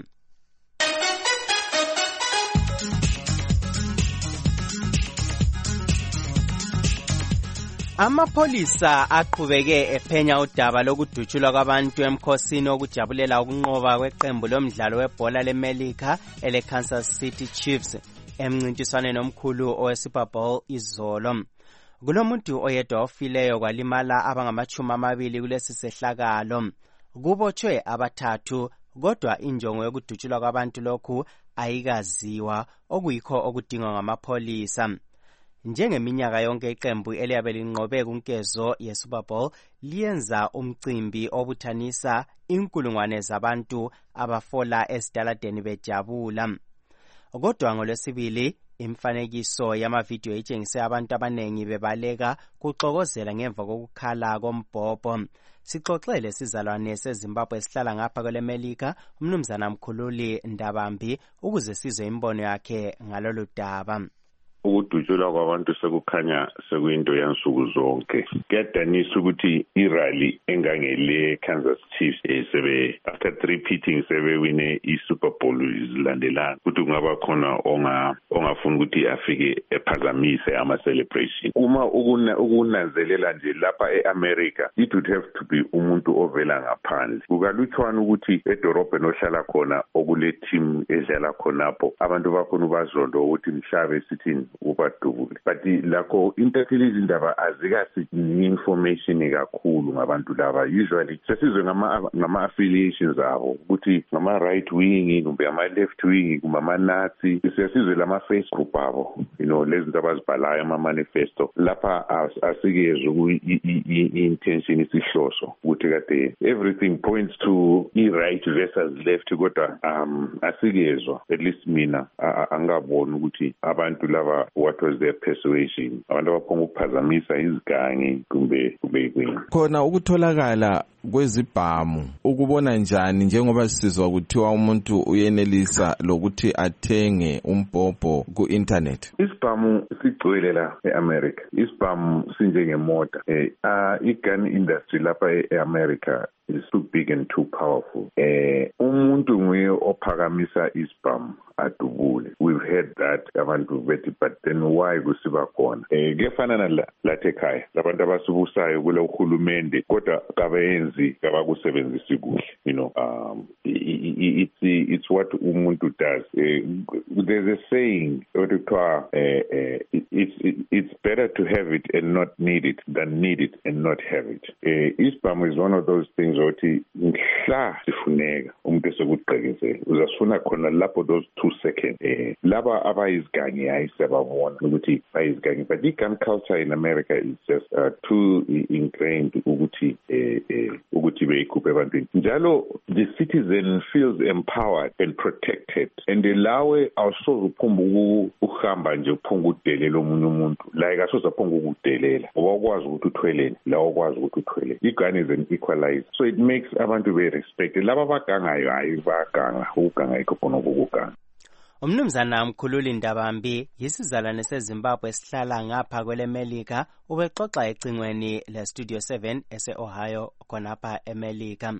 Amapholisa aqhubeke ephenya udaba lokudutshulwa kwabantu emkhosini okujabulela ukunqoba kweqembu lomdlalo webhola leMelika ele-Kansas City Chiefs emncintiswaneni omkhulu owe-Super Bowl izolo. Kulomuntu oyedwa ofileyo kwalimala abangamachumi amabili kulesi sehlakalo. Kubotshwe abathathu, kodwa injongo yokudutshulwa kwabantu lokhu ayikaziwa, okuyikho okudingwa ngamapholisa. Njengeminyaka yonke iqembu eliyabe linqobe kunkezo ye-Super Bowl liyenza umcimbi obuthanisa inkulungwane zabantu abafola esitaladeni bejabula. Kodwa ngolwesibili imfanekiso yamavidiyo itshengise abantu abanengi bebaleka kuxokozela ngemva kokukhala kombhobho. Sixoxele sizalwane seZimbabwe sihlala ngapha kweleMelika umnumzana Mkhululi Ndabambi ukuze sizwe imbono yakhe ngalolu daba. Ukudutshulwa kwabantu sekukhanya sekuyinto yansuku zonke. Kuyadanisa ukuthi irally engangele Kansas Chiefs sebe after three repeating sebewine iSuper Bowl izilandelana ukuthi kungaba khona onga ongafuna ukuthi afike ephazamise ama celebration. Uma ukunanzelela nje lapha eAmerica it would have to be umuntu ovela ngaphandle. Kukalutshwana ukuthi edorobheni ohlala khona okule team edlala khonapho abantu bafuna bazondo ukuthi mhlabe sithini ubadubule but lakho intatheli izindaba azikasinika information kakhulu ngabantu laba usually sesizwe ngama ngama affiliations abo ukuthi ngama right wing kumbe ama left wing kumbe ama Nazi sesizwe lama Facebook abo you know lezi zinto abazibhalayo ama manifesto lapha asikezwe ku intention isihloso ukuthi kade everything points to i right versus left kodwa um asikezwe at least mina angaboni ukuthi abantu laba what was their persuasion abantu abaphonga ukuphazamisa izigangi kumbe kumbe kwini khona ukutholakala kwezibhamu ukubona njani njengoba sisizwa kuthiwa umuntu uyenelisa lokuthi athenge umbhobho ku internet isibhamu sigcwele la eAmerica isibhamu sinjengemota eh i-gun industry lapha eAmerica is too big and too powerful eh umuntu nguye ophakamisa isibhamu adubule we've heard that abantu bethi but then why kusiba khona eh kefana na lathe ekhaya labantu abasibusayo kule uhulumende kodwa kabenzi kabakusebenzisi kuhle you know um it's it's what umuntu does uh, there's a saying okuthiwa uh, it's it's better to have it and not need it than need it and not have it uh, isibhamu is one of those things othi mhla sifuneka umuntu esekugqekezela uzasifuna khona lapho those two seconds eh laba abayizigangi ayisebabona ukuthi bayizigangi but the gun culture in America is just uh, too ingrained ukuthi eh, eh ukuthi beyikhuphe ebantwini njalo the citizen feels empowered and protected and lawe awusoze uphumba ukuhamba nje uphunga udelela omunye umuntu like asoze uphunga ukudelela ngoba ukwazi ukuthi uthwelele la ukwazi ukuthi uthwele igun is an equalizer so it makes abantu be respected laba bagangayo hayi baganga ukuganga ikhono ukuganga umnumzana mkhululi Ndabambi yisizalwane seZimbabwe esihlala ngapha kwelemelika ubexoxa ecingweni le Studio seven ese-Ohio khonapha emelika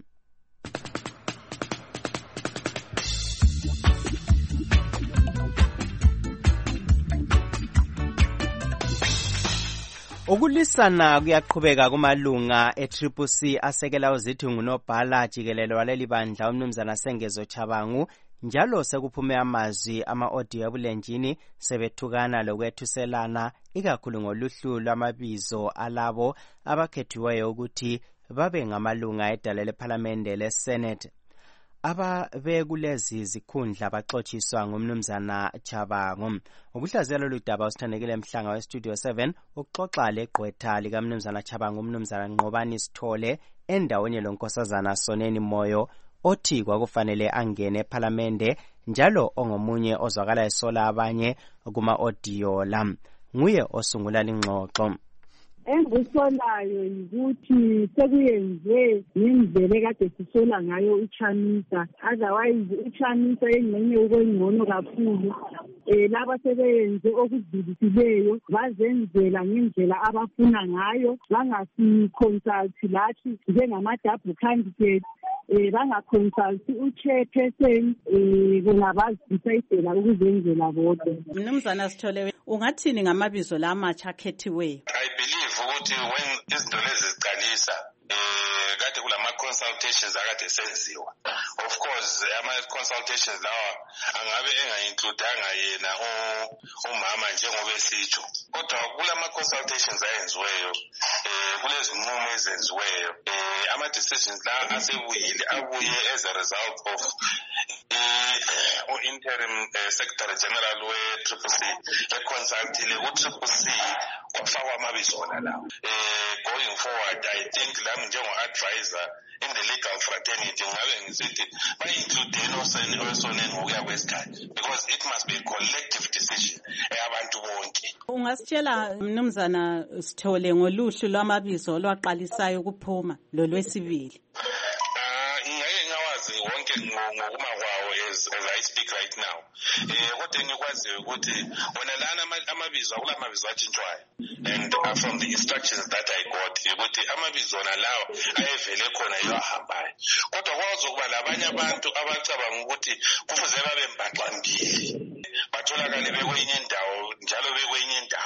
Ukulisana kuyaqhubeka kumalunga e-Triple C asekela uzithi ngunobhala jikelelo waleli bandla umnumzana Sengezo Chabangu njalo sekuphume amazwi ama-audio ebulenjini sebethukana lokwethuselana ikakhulu ngoluhlu lwamabizo alabo abakhethiweyo ukuthi babe ngamalunga edala lephalamende leSenate ababekulezi zikhundla baxotshiswa ngumnumzana Chabangu ukuhlaziyalo ludaba usithandekile mhlanga we-Studio seven ukuxoxa legqwetha likamnumzana Chabangu umnumzana Nqobani Sithole endaweni lonkosazana Soneni Moyo othi kwakufanele angene ephalamende njalo ongomunye ozwakala esola abanye kuma-audio la nguye osungula lingxoxo engisolayo ukuthi sekuyenze ngendlela ekade sisola ngayo uChamisa otherwise uChamisa engcenye ukungcono kakhulu eh laba sebeyenze okudlulisileyo bazenzela ngendlela abafuna ngayo bangasi consult lathi njengama double candidate eh bangaconsult uchairperson eh kungabazidicayela ukuzenzela bodwa. Mnumzana Sithole ungathini ngamabizo la amatsha akhethiweyo? I believe ukuthi when izinto lezi ziqalisa eh kade kulama consultations akade senziwa of course ama consultations lawa angabe engayincludanga yena umama njengoba esitsho kodwa kulama consultations ayenziweyo eh kulezi nqumo ezenziweyo eh ama decisions la asebuyile abuye as a result of eh interim uh, secretary general we Triple C econsultile ku Triple C kwafakwa amabizo wona lawo eh going forward I think lami njengo advisor in the legal fraternity ngabe ngisithi ba include noseni osoneni ngokuya kwesikhathi because it must be a collective decision eyabantu bonke. Ungasitshela mnumzana Sithole ngoluhlu lwamabizo lwaqalisayo ukuphuma lo lwesibili? Wonke ngokuma kwawo as as I speak right now eh kodwa ngikwaziyo ukuthi wona lana amabizo akulamabizo atshintshwayo and uh, from the instructions that I got ukuthi amabizo na lawo ayevele khona yohambayo kodwa kwazokuba labanye abantu abacabanga ukuthi kufuze babe mbaxambili batholakale bekwenye indawo njalo bekwenye indawo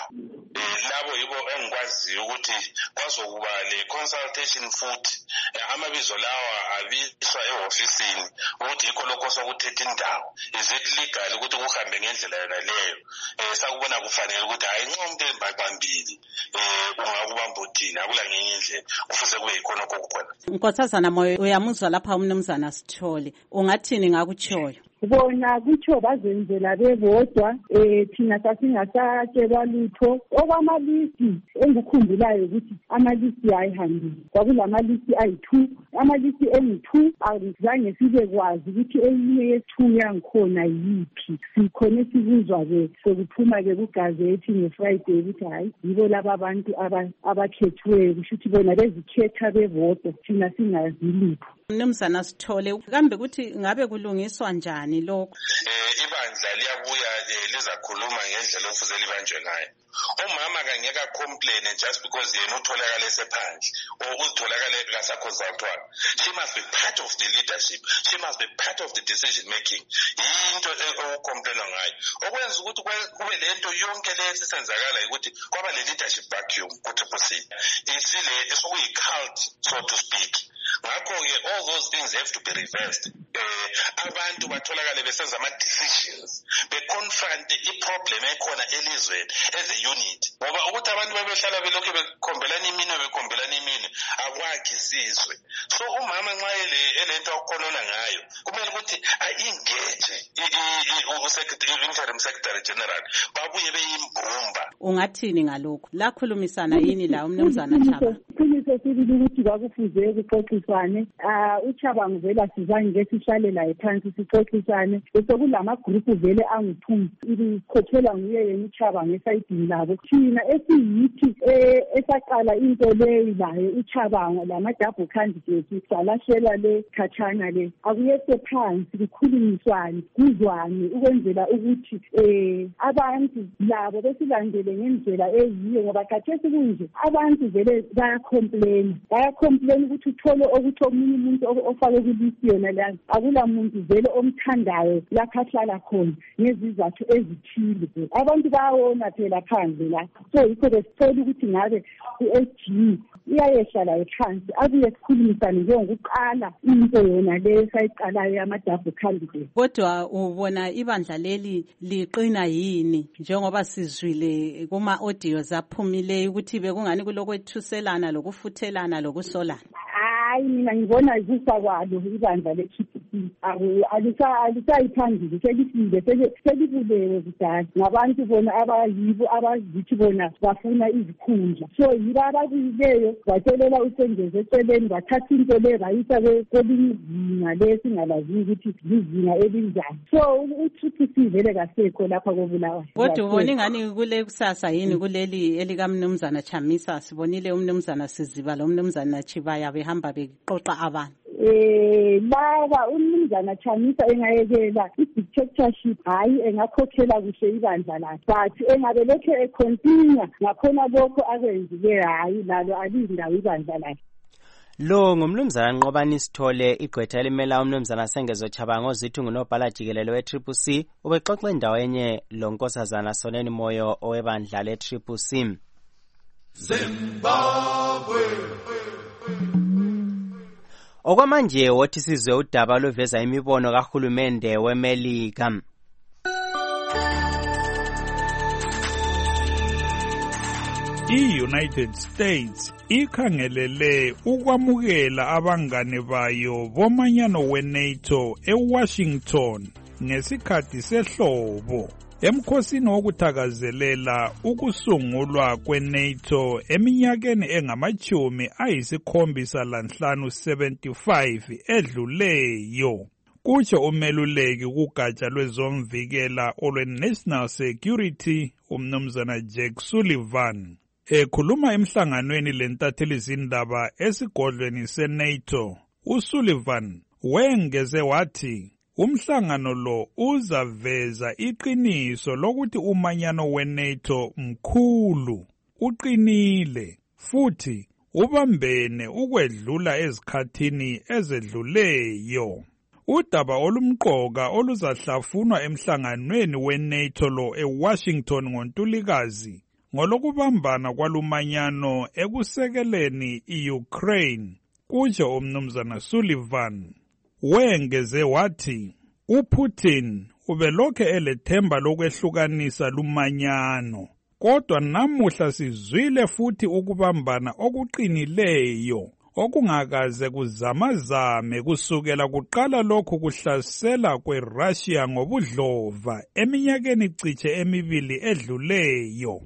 labo yibo engikwaziyo ukuthi kwazokuba le consultation futhi amabizo lawa abiswa ehofisini ukuthi yikho lokho sokuthetha indawo is it legal ukuthi kuhambe ngendlela yona leyo eh sakubona kufanele ukuthi hayi nxa umuntu embaqambili eh ungakubamba uthini akula ngenye indlela kufuze kube yikhona okukhona. Nkosazana Moyo, uyamuzwa lapha umnumzana Sithole, ungathini ngakutshoyo? Bona kutsho bazenzela bebodwa eh thina sasingasatshelwa lutho okwamalisti engikhumbulayo ukuthi amalisti ayihambile kwakulamalisti ayi-two amalisti engu-two azange sibe kwazi ukuthi eyinye ye-two yangikhona yiphi sikhone sikuzwa-ke sokuphuma-ke kugazethi nge-Friday ukuthi hayi yibo laba abantu abakhethiweyo kusho ukuthi bona bezikhetha bebodwa thina singazi lutho. Mnumzana Sithole, kambe ukuthi ngabe kulungiswa njani lokho? Eh ibandla liyabuya lizakhuluma ngendlela ofuze libanjwe ngayo. Umama kangeka complain just because yena utholakala esephandle or utholakala kasakhonsultwa. She must be part of the leadership. She must be part of the decision making. Into okucomplain ngayo. Okwenza ukuthi kube lento yonke lesisenzakala ukuthi kwaba le leadership vacuum kuthi kusi. Isile esokuyi cult so to speak. Ngakho-ke all those things have to be reversed. Eh abantu batholakale besenza ama decisions beconfront i-problem ekhona elizweni as a unit. Ngoba ukuthi abantu babehlala belokhu bekhombelana iminwe bekhombelana iminwe akwakhi isizwe. So umama nxa ele elento okukhonona ngayo kumele ukuthi ayingeje i-interim secretary general babuye beyimbumba. Ungathini ngalokho? Lakhulumisana yini la umnumzana Chaba? Iqiniso sibili ukuthi kwakufuze kuxoxiswane ah uChabang vela sizange ngesihlale la phansi sixoxisane bese kulama group vele angu-two ikhokhela nguye yena uChabang esayidini labo thina esiyithi esaqala into leyo layo uChabang lama double candidate salashela le khathana le akuyese phansi kukhulumiswane kuzwane ukwenzela ukuthi eh abantu labo besilandele ngendlela eyiyo ngoba khathesi kunje abantu vele baya complain baya complain ukuthi uthole ukuthi omunye umuntu ofake kulisi yona la akula muntu vele omthandayo lapha ahlala khona ngezizathu ezithile abantu bayawona phela phandle la so yikho besithola ukuthi ngabe ku-S G iyayehlala ephansi abuye sikhulumisane njengokuqala into yona leyo sayiqalayo yama-double candidate. Kodwa ubona ibandla leli liqina yini njengoba sizwile kuma-audio zaphumileyo ukuthi bekungani kulokwethuselana lokufuthelana lokusolana? Hayi mina ngibona ikufa kwalo ibandla le-T P C alisayiphambili selifile selibulewe kudala ngabantu bona abayibo abazithi bona bafuna izikhundla so yibo ababuyileyo batshelela usengeze eceleni bathatha into le bayisa kwelinye izinga lesingalaziyo ukuthi lizinga elinjani so u-T P C vele kasekho lapha koBulawayo. Kodwa ubona ingani kule kusasa yini kuleli elikamnumzana Chamisa sibonile umnumzana Siziba lo mnumzana Chibaya behamba beqoqa abantu. Eh laba umnumzana Chamisa engayekela i-dictatorship hayi engakhokhela kuhle ibandla lakhe but engabe lokho econtinue ngakhona lokho akwenzile hayi lalo alindawo ibandla lakhe. Lo ngumnumzana Nqobani Sithole igqwetha elimela umnumzana Sengezo Chabang ozithi ngunobhala jikelele we-Triple C ubexoxa endawenye lo nkosazana Soneni Moyo owebandla le-Triple C. Zimbabwe. Okwamanje wothi sizwe udaba loveza imibono kahulumende weMelika. I-United States ikhangelele ukwamukela abangane bayo bomanyano we-NATO eWashington ngesikhathi sehlobo emkhosini wokuthakazelela ukusungulwa kwe-NATO eminyakeni engamachumi ayisikhombisa lanhlanu seventy-five edluleyo. Kutsho umeluleki kugatsha lwezomvikela olwe-National Security umnumzana Jake Sullivan. Ekhuluma emhlanganweni lentatheli zindaba esigodlweni se-NATO, uSullivan wengeze wathi umhlangano lo uzaveza iqiniso lokuthi umanyano we-NATO mkhulu, uqinile, futhi ubambene ukwedlula ezikhathini ezedluleyo. Udaba olumqoka oluzahlafunwa emhlanganweni we-NATO lo eWashington ngoNtulikazi ngolokubambana kwalumanyano ekusekeleni i-Ukraine, kutsho umnumzana Sullivan. Wengeze wathi, uPutin ubelokhe elethemba lokwehlukanisa lumanyano, kodwa namuhla sizwile futhi ukubambana okuqinileyo okungakaze kuzamazame kusukela kuqala lokhu kuhlasela kweRussia ngobudlova eminyakeni ciche emibili edluleyo.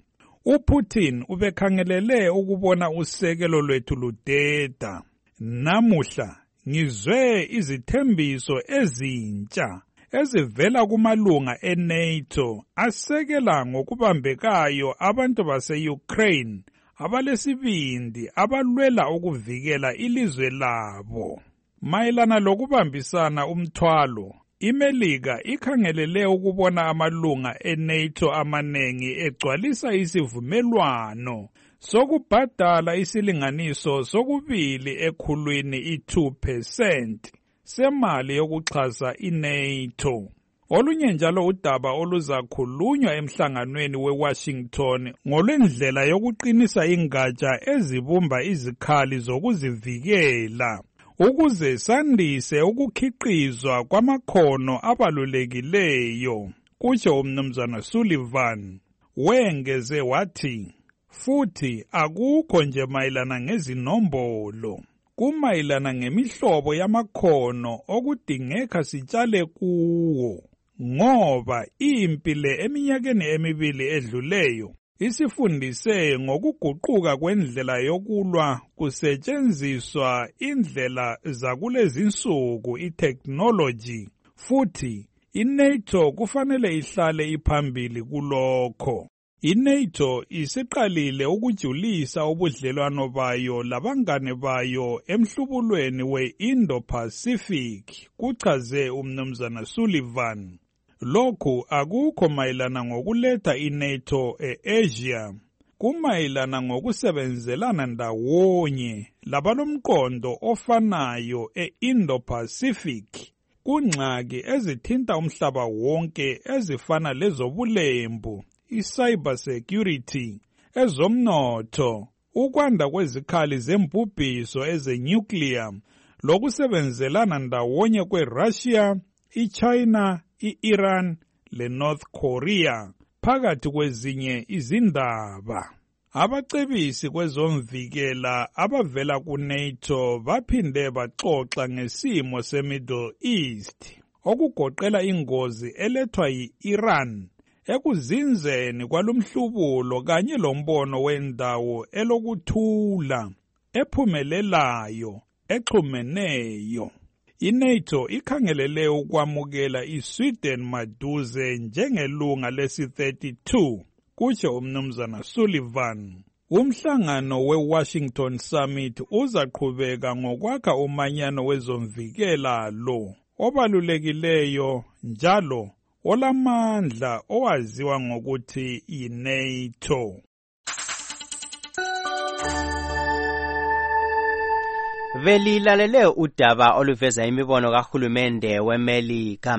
uPutin ubekhangelele ukubona usekelo lwethu ludeda. Namuhla ngizwe izithembiso ezintsha ezivela kumalunga eNATO asekela ngokubambekayo abantu base-Ukraine abalesibindi abalwela ukuvikela ilizwe labo. Mayelana lokubambisana umthwalo, iMelika ikhangelele ukubona amalunga eNATO amanengi egcwalisa isivumelwano sokubhadala isilinganiso sokubili ekhulwini i-two percent semali yokuxhasa iNATO. Olunye njalo udaba oluzakhulunywa emhlanganweni weWashington ngolwendlela yokuqinisa ingatsha ezibumba izikhali zokuzivikela ukuze sandise ukukhiqizwa kwamakhono abalulekileyo, kutsho umnumzana Sullivan. Wengeze wathi, futhi akukho nje mayelana ngezinombolo, kumayelana ngemihlobo yamakhono okudingeka sitshale kuwo, ngoba impi le eminyakeni emibili edluleyo isifundise ngokuguquka kwendlela yokulwa kusetshenziswa indlela zakulezinsuku i-technology, futhi iNATO kufanele ihlale iphambili kulokho. iNATO isiqalile ukujulisa ubudlelwano bayo labangane bayo emhlubulweni we-Indo-Pacific, kuchaze umnumzana Sullivan. Lokhu akukho mayelana ngokuletha iNATO e-Asia, kumayelana ngokusebenzelana ndawonye labalomqondo ofanayo e-Indo-Pacific kungxaki ezithinta umhlaba wonke ezifana lezobulembu, i-cyber security, ezomnotho, ukwanda kwezikhali zembubhiso ezenuclear, lokusebenzelana ndawonye kweRussia, iChina, i-Iran leNorth Korea, phakathi kwezinye izindaba. Abacebisi kwezomvikela abavela kuNATO baphinde baxoxa ngesimo seMiddle East, okugoqela ingozi elethwa yi-Iran ekuzinzeni kwalumhlubulo kanye lombono wendawo elokuthula, ephumelelayo, exhumeneyo. iNATO ikhangelele ukwamukela iSweden maduze njengelunga lesi thirty-two, kutsho umnumzana Sullivan. Umhlangano we-Washington Summit uzaqhubeka ngokwakha umanyano wezomvikela lo obalulekileyo njalo olamandla owaziwa ngokuthi yiNATO. Velilalele udaba oluveza imibono kahulumende weMelika.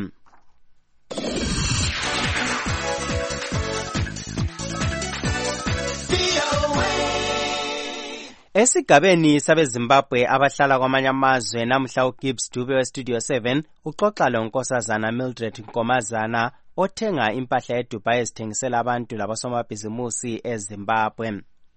Esigabeni sabeZimbabwe abahlala kwamanye amazwe namuhla uGibbs Dube weStudio seven uxoxa lonkosazana Mildred Nkomazana othenga impahla eDubai ezithengisela abantu labasomabhizimusi eZimbabwe.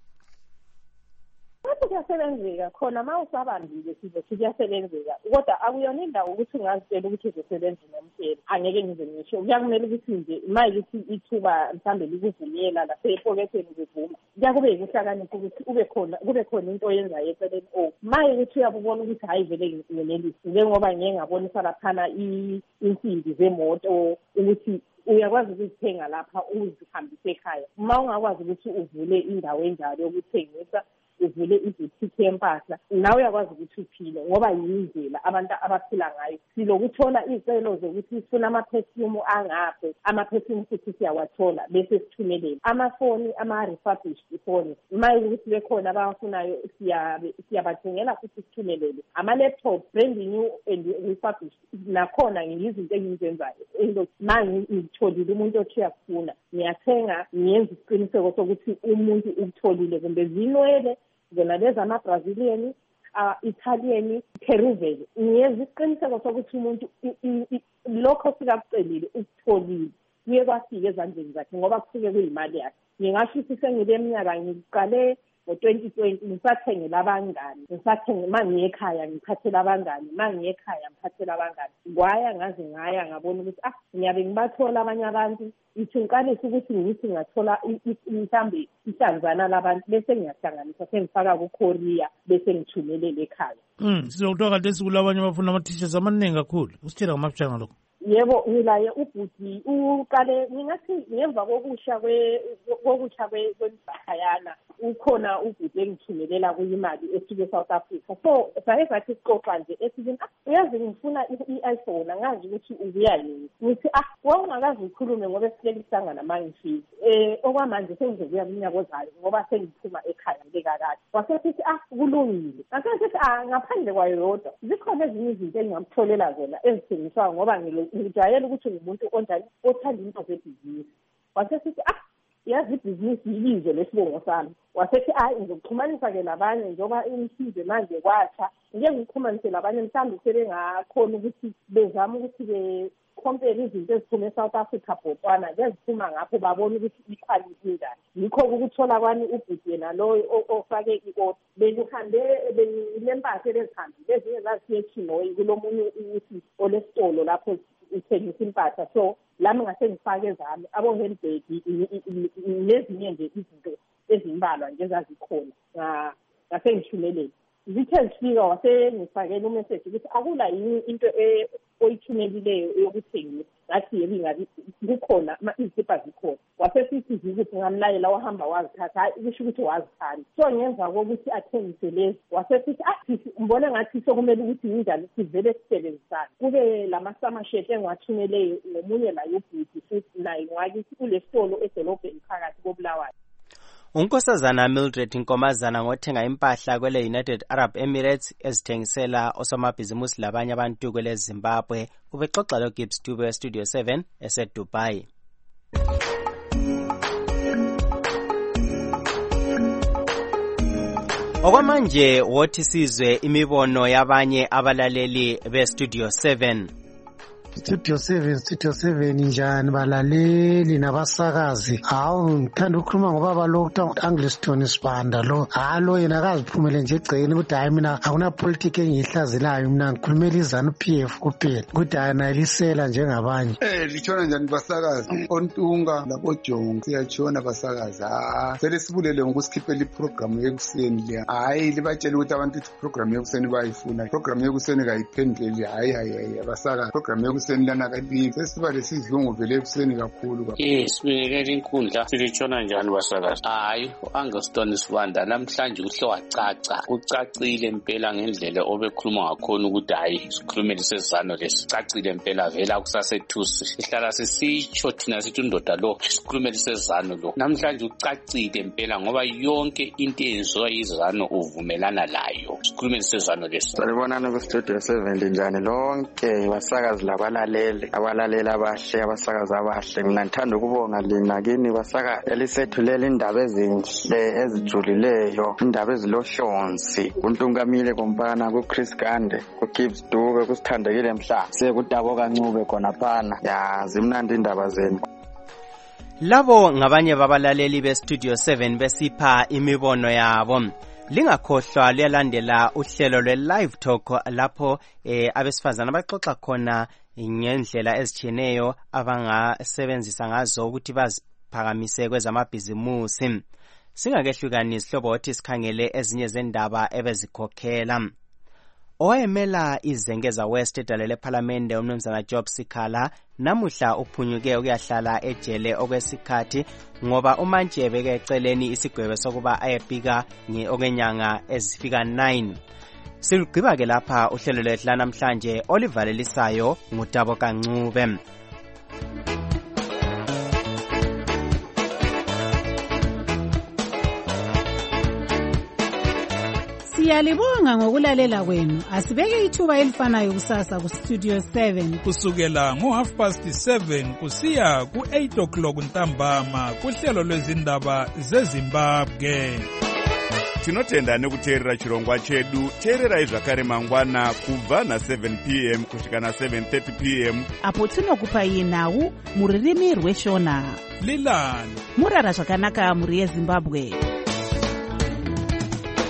Kuyasebenzeka khona ma usabambile sizo kuyasebenzeka kodwa akuyona indawo ukuthi ungazitshela ukuthi uzosebenza nomphela angeke ngize ngisho kuyakumele ukuthi nje maye ukuthi ithuba mhlambe likuvumela lapha epoketheni kuvuma kuyakube ukuhlakanipha ukuthi ube khona kube khona into oyenzayo eceleni o maye ukuthi uyabona ukuthi hayi vele nginelisi njengoba ngeke ngabonisa laphana insimbi zemoto ukuthi uyakwazi ukuzithenga lapha uzihambise ekhaya. Uma ungakwazi ukuthi uvule indawo enjalo yokuthengisa uvule iboutique yempahla nawe uyakwazi ukuthi uphile ngoba yindlela abantu abaphila ngayo. Silokuthola izicelo zokuthi sifuna ama-perfume angaphe, ama-perfume futhi siyawathola bese sithumelele. Amafoni ama-refurbished phone maye ukuthi bekhona abawafunayo siyabathengela futhi sithumelele. Ama-laptop brand new and refurbished nakhona ngiyizinto engizenzayo. Manje ngitholile umuntu othi uyafuna ngiyathenga ngiyenza isiqiniseko sokuthi umuntu ukutholile kumbe zinwele zona lezi ama-Brazilian, uh, Italian, Peruvian. Ngiyenza isiqiniseko sokuthi umuntu lokho sikakucelile ukutholile kuye kwafika ezandleni zakhe ngoba kusuke kuyimali yakhe. Ngingasho ukuthi sengile minyaka ngiqale ngo-twenty twenty ngisathengela abangani, ngisathenge ma ngiyekhaya ngiphathela abangani, ma ngiyekhaya ngiphathela abangani. Kwaya ngaze ngaya ngabona ukuthi ah ngiyabe ngibathola abanye abantu, ithi ngiqalise ukuthi ngithi ngathola mhlambe ihlanzana labantu bese ngiyahlanganisa sengifaka ku-Korea bese ngithumelele ekhaya. Mm, sizokuthola kade sikulabanye abafuna ama-t-shirts amaningi kakhulu. Usitshela ngamafutshana lokho. Yebo ngilaye ubhuti uqale ngingathi ngemva kokusha kwe kokusha kwembahayana ukhona ubhuti engithumelela kuyimali esuke South Africa. So saye sathi siqoqa nje esithi ah uyazi ngifuna i-iPhone angazi ukuthi ubuya yini. Ngithi ah wawungakazi ukhulume ngoba sihleli sangana mangifika. Eh okwamanje sengizobuya kunyaka ozayo ngoba sengiphuma ekhaya lekakade. Wasesithi ah kulungile. Asesithi ah ngaphandle kwayo yodwa zikhona ezinye izinto engingamtholela zona ezithengiswa ngoba ngilo ngijayele ukuthi ngumuntu onjani othanda into zebhizinisi. Wasesithi ah yazi ibhizinisi yilizwe lesibongo sami. Wasethi hayi ngizokuxhumanisa ke labanye njengoba imisize manje kwatsha ngeke ngixhumanise labanye mhlawumbe sebengakhona ukuthi bezama ukuthi be compare izinto eziphume South Africa Botswana ngeziphuma ngapho babona ukuthi iquality njani. Yikho ukuthola kwani ubhuti yena loyo ofake i-order benihambe benilempahla lezihambile ezinye zasiye Chinoyi kulomunye ukuthi olesitolo lapho uthengisa impahla. So lami ngase ngifake zami abo handbag nezinye nje izinto ezimbalwa nje ezazikhona ngase ngithumelele. Zithe zifika wase ngifakela umessage ukuthi akula yini into oyithumelileyo yokuthengisa. Ngathi yebo ngathi kukhona izipa zikhona. Wase sithi ukuthi ngamlayela wahamba wazithatha hayi kusho ukuthi wazithanda. So ngenza kokuthi athengise lezi wase sithi ah ngibona ngathi sokumele ukuthi injalo sivele sisebenzisane. Kube lamasama shirt engiwathumeleyo nomunye la yobhuti futhi naye ngakithi kule sitolo edolobheni phakathi koBulawayo. Unkosazana Mildred Nkomazana ngothenga impahla kwele United Arab Emirates ezithengisela osomabhizimusi labanye abantu kwele Zimbabwe. Ubexoxa lo Gibbs Dube Studio seven ese Dubai. Okwamanje wothi sizwe imibono yabanye abalaleli be Studio seven. Studio seven, Studio seven njani balaleli nabasakazi. Hawu ngithanda ukukhuluma ngoba balokho Angliston Sibanda lo. Halo yena akaziphumele nje egcekeni ukuthi hayi mina akuna politics engiyihlazelayo mina ngikhulumela izanu P F kuphela. Ukuthi ayinalisela njengabanye. Eh litshona njani basakazi? Ontunga labojonga siyatshona basakazi. Ah sele sibulele ngokusikhiphela iprogram yekuseni le. Hayi libatshela ukuthi abantu ukuthi program yekuseni bayifuna. Program yekuseni kayiphendleli hayi hayi basakazi. Program yekuseni lana kalibi sesiba lesidlungu vele ekuseni kakhulu. Yes sibekele inkundla silitshona njani basakazi. Hayi uAngliston Sibanda namhlanje uhle wacaca ucacile impela ngendlela obekhuluma ngakhona ukuthi hayi sikhulumele sezano lesicacile impela vela kusasethusi sihlala sisitsho thina sithi undoda lo sikhulumele sezano lo namhlanje ucacile impela ngoba yonke into eyenziwa izano uvumelana layo sikhulumele sezano lesi. Salibonana ku Studio seven njani lonke basakazi labalaleli abalaleli abahle abasakazi abahle mina ngithanda ukubonga lina kini basakazi elisethulela indaba ezinhle ezijulileyo indaba ezilohlonzi uNtungamile kompana ku Chris Gande ku Gibbs Dube kusithandekile mhla sekudabo kancube khona phana ya zimnandi indaba zenu. Labo ngabanye babalaleli be Studio seven besipha imibono yabo. Lingakhohlwa liyalandela uhlelo lwe live talk lapho eh, abesifazana baxoxa khona ngendlela ezitshiyeneyo abangasebenzisa ngazo ukuthi baziphakamise kwezamabhizimusi. Singakehlukanisi hlobo othi sikhangele ezinye zendaba ebezikhokhela. owayemela izengeza West edale lephalamende umnumzana Job Sikhala namuhla uphunyuke ukuyahlala ejele okwesikhathi ngoba uMantshebe ke eceleni isigwebo sokuba ayebika okwenyanga ezifika nine. Silugqiba ke lapha uhlelo lwethu namhlanje olivalelisayo ngudabo kancube. Siyalibonga ngokulalela kwenu. Asibeke ithuba elifanayo kusasa ku Studio seven kusukela ngo half past seven kusiya ku eight o'clock ntambama kuhlelo lwezindaba zeZimbabwe. Tinotenda nekuteerera chirongwa chedu. Teererai zvakare mangwana kubva na seven p m kusvika na seven thirty p m apo tinokupai nhau muririmi rweshona. Lilani murara zvakanaka muri yeZimbabwe.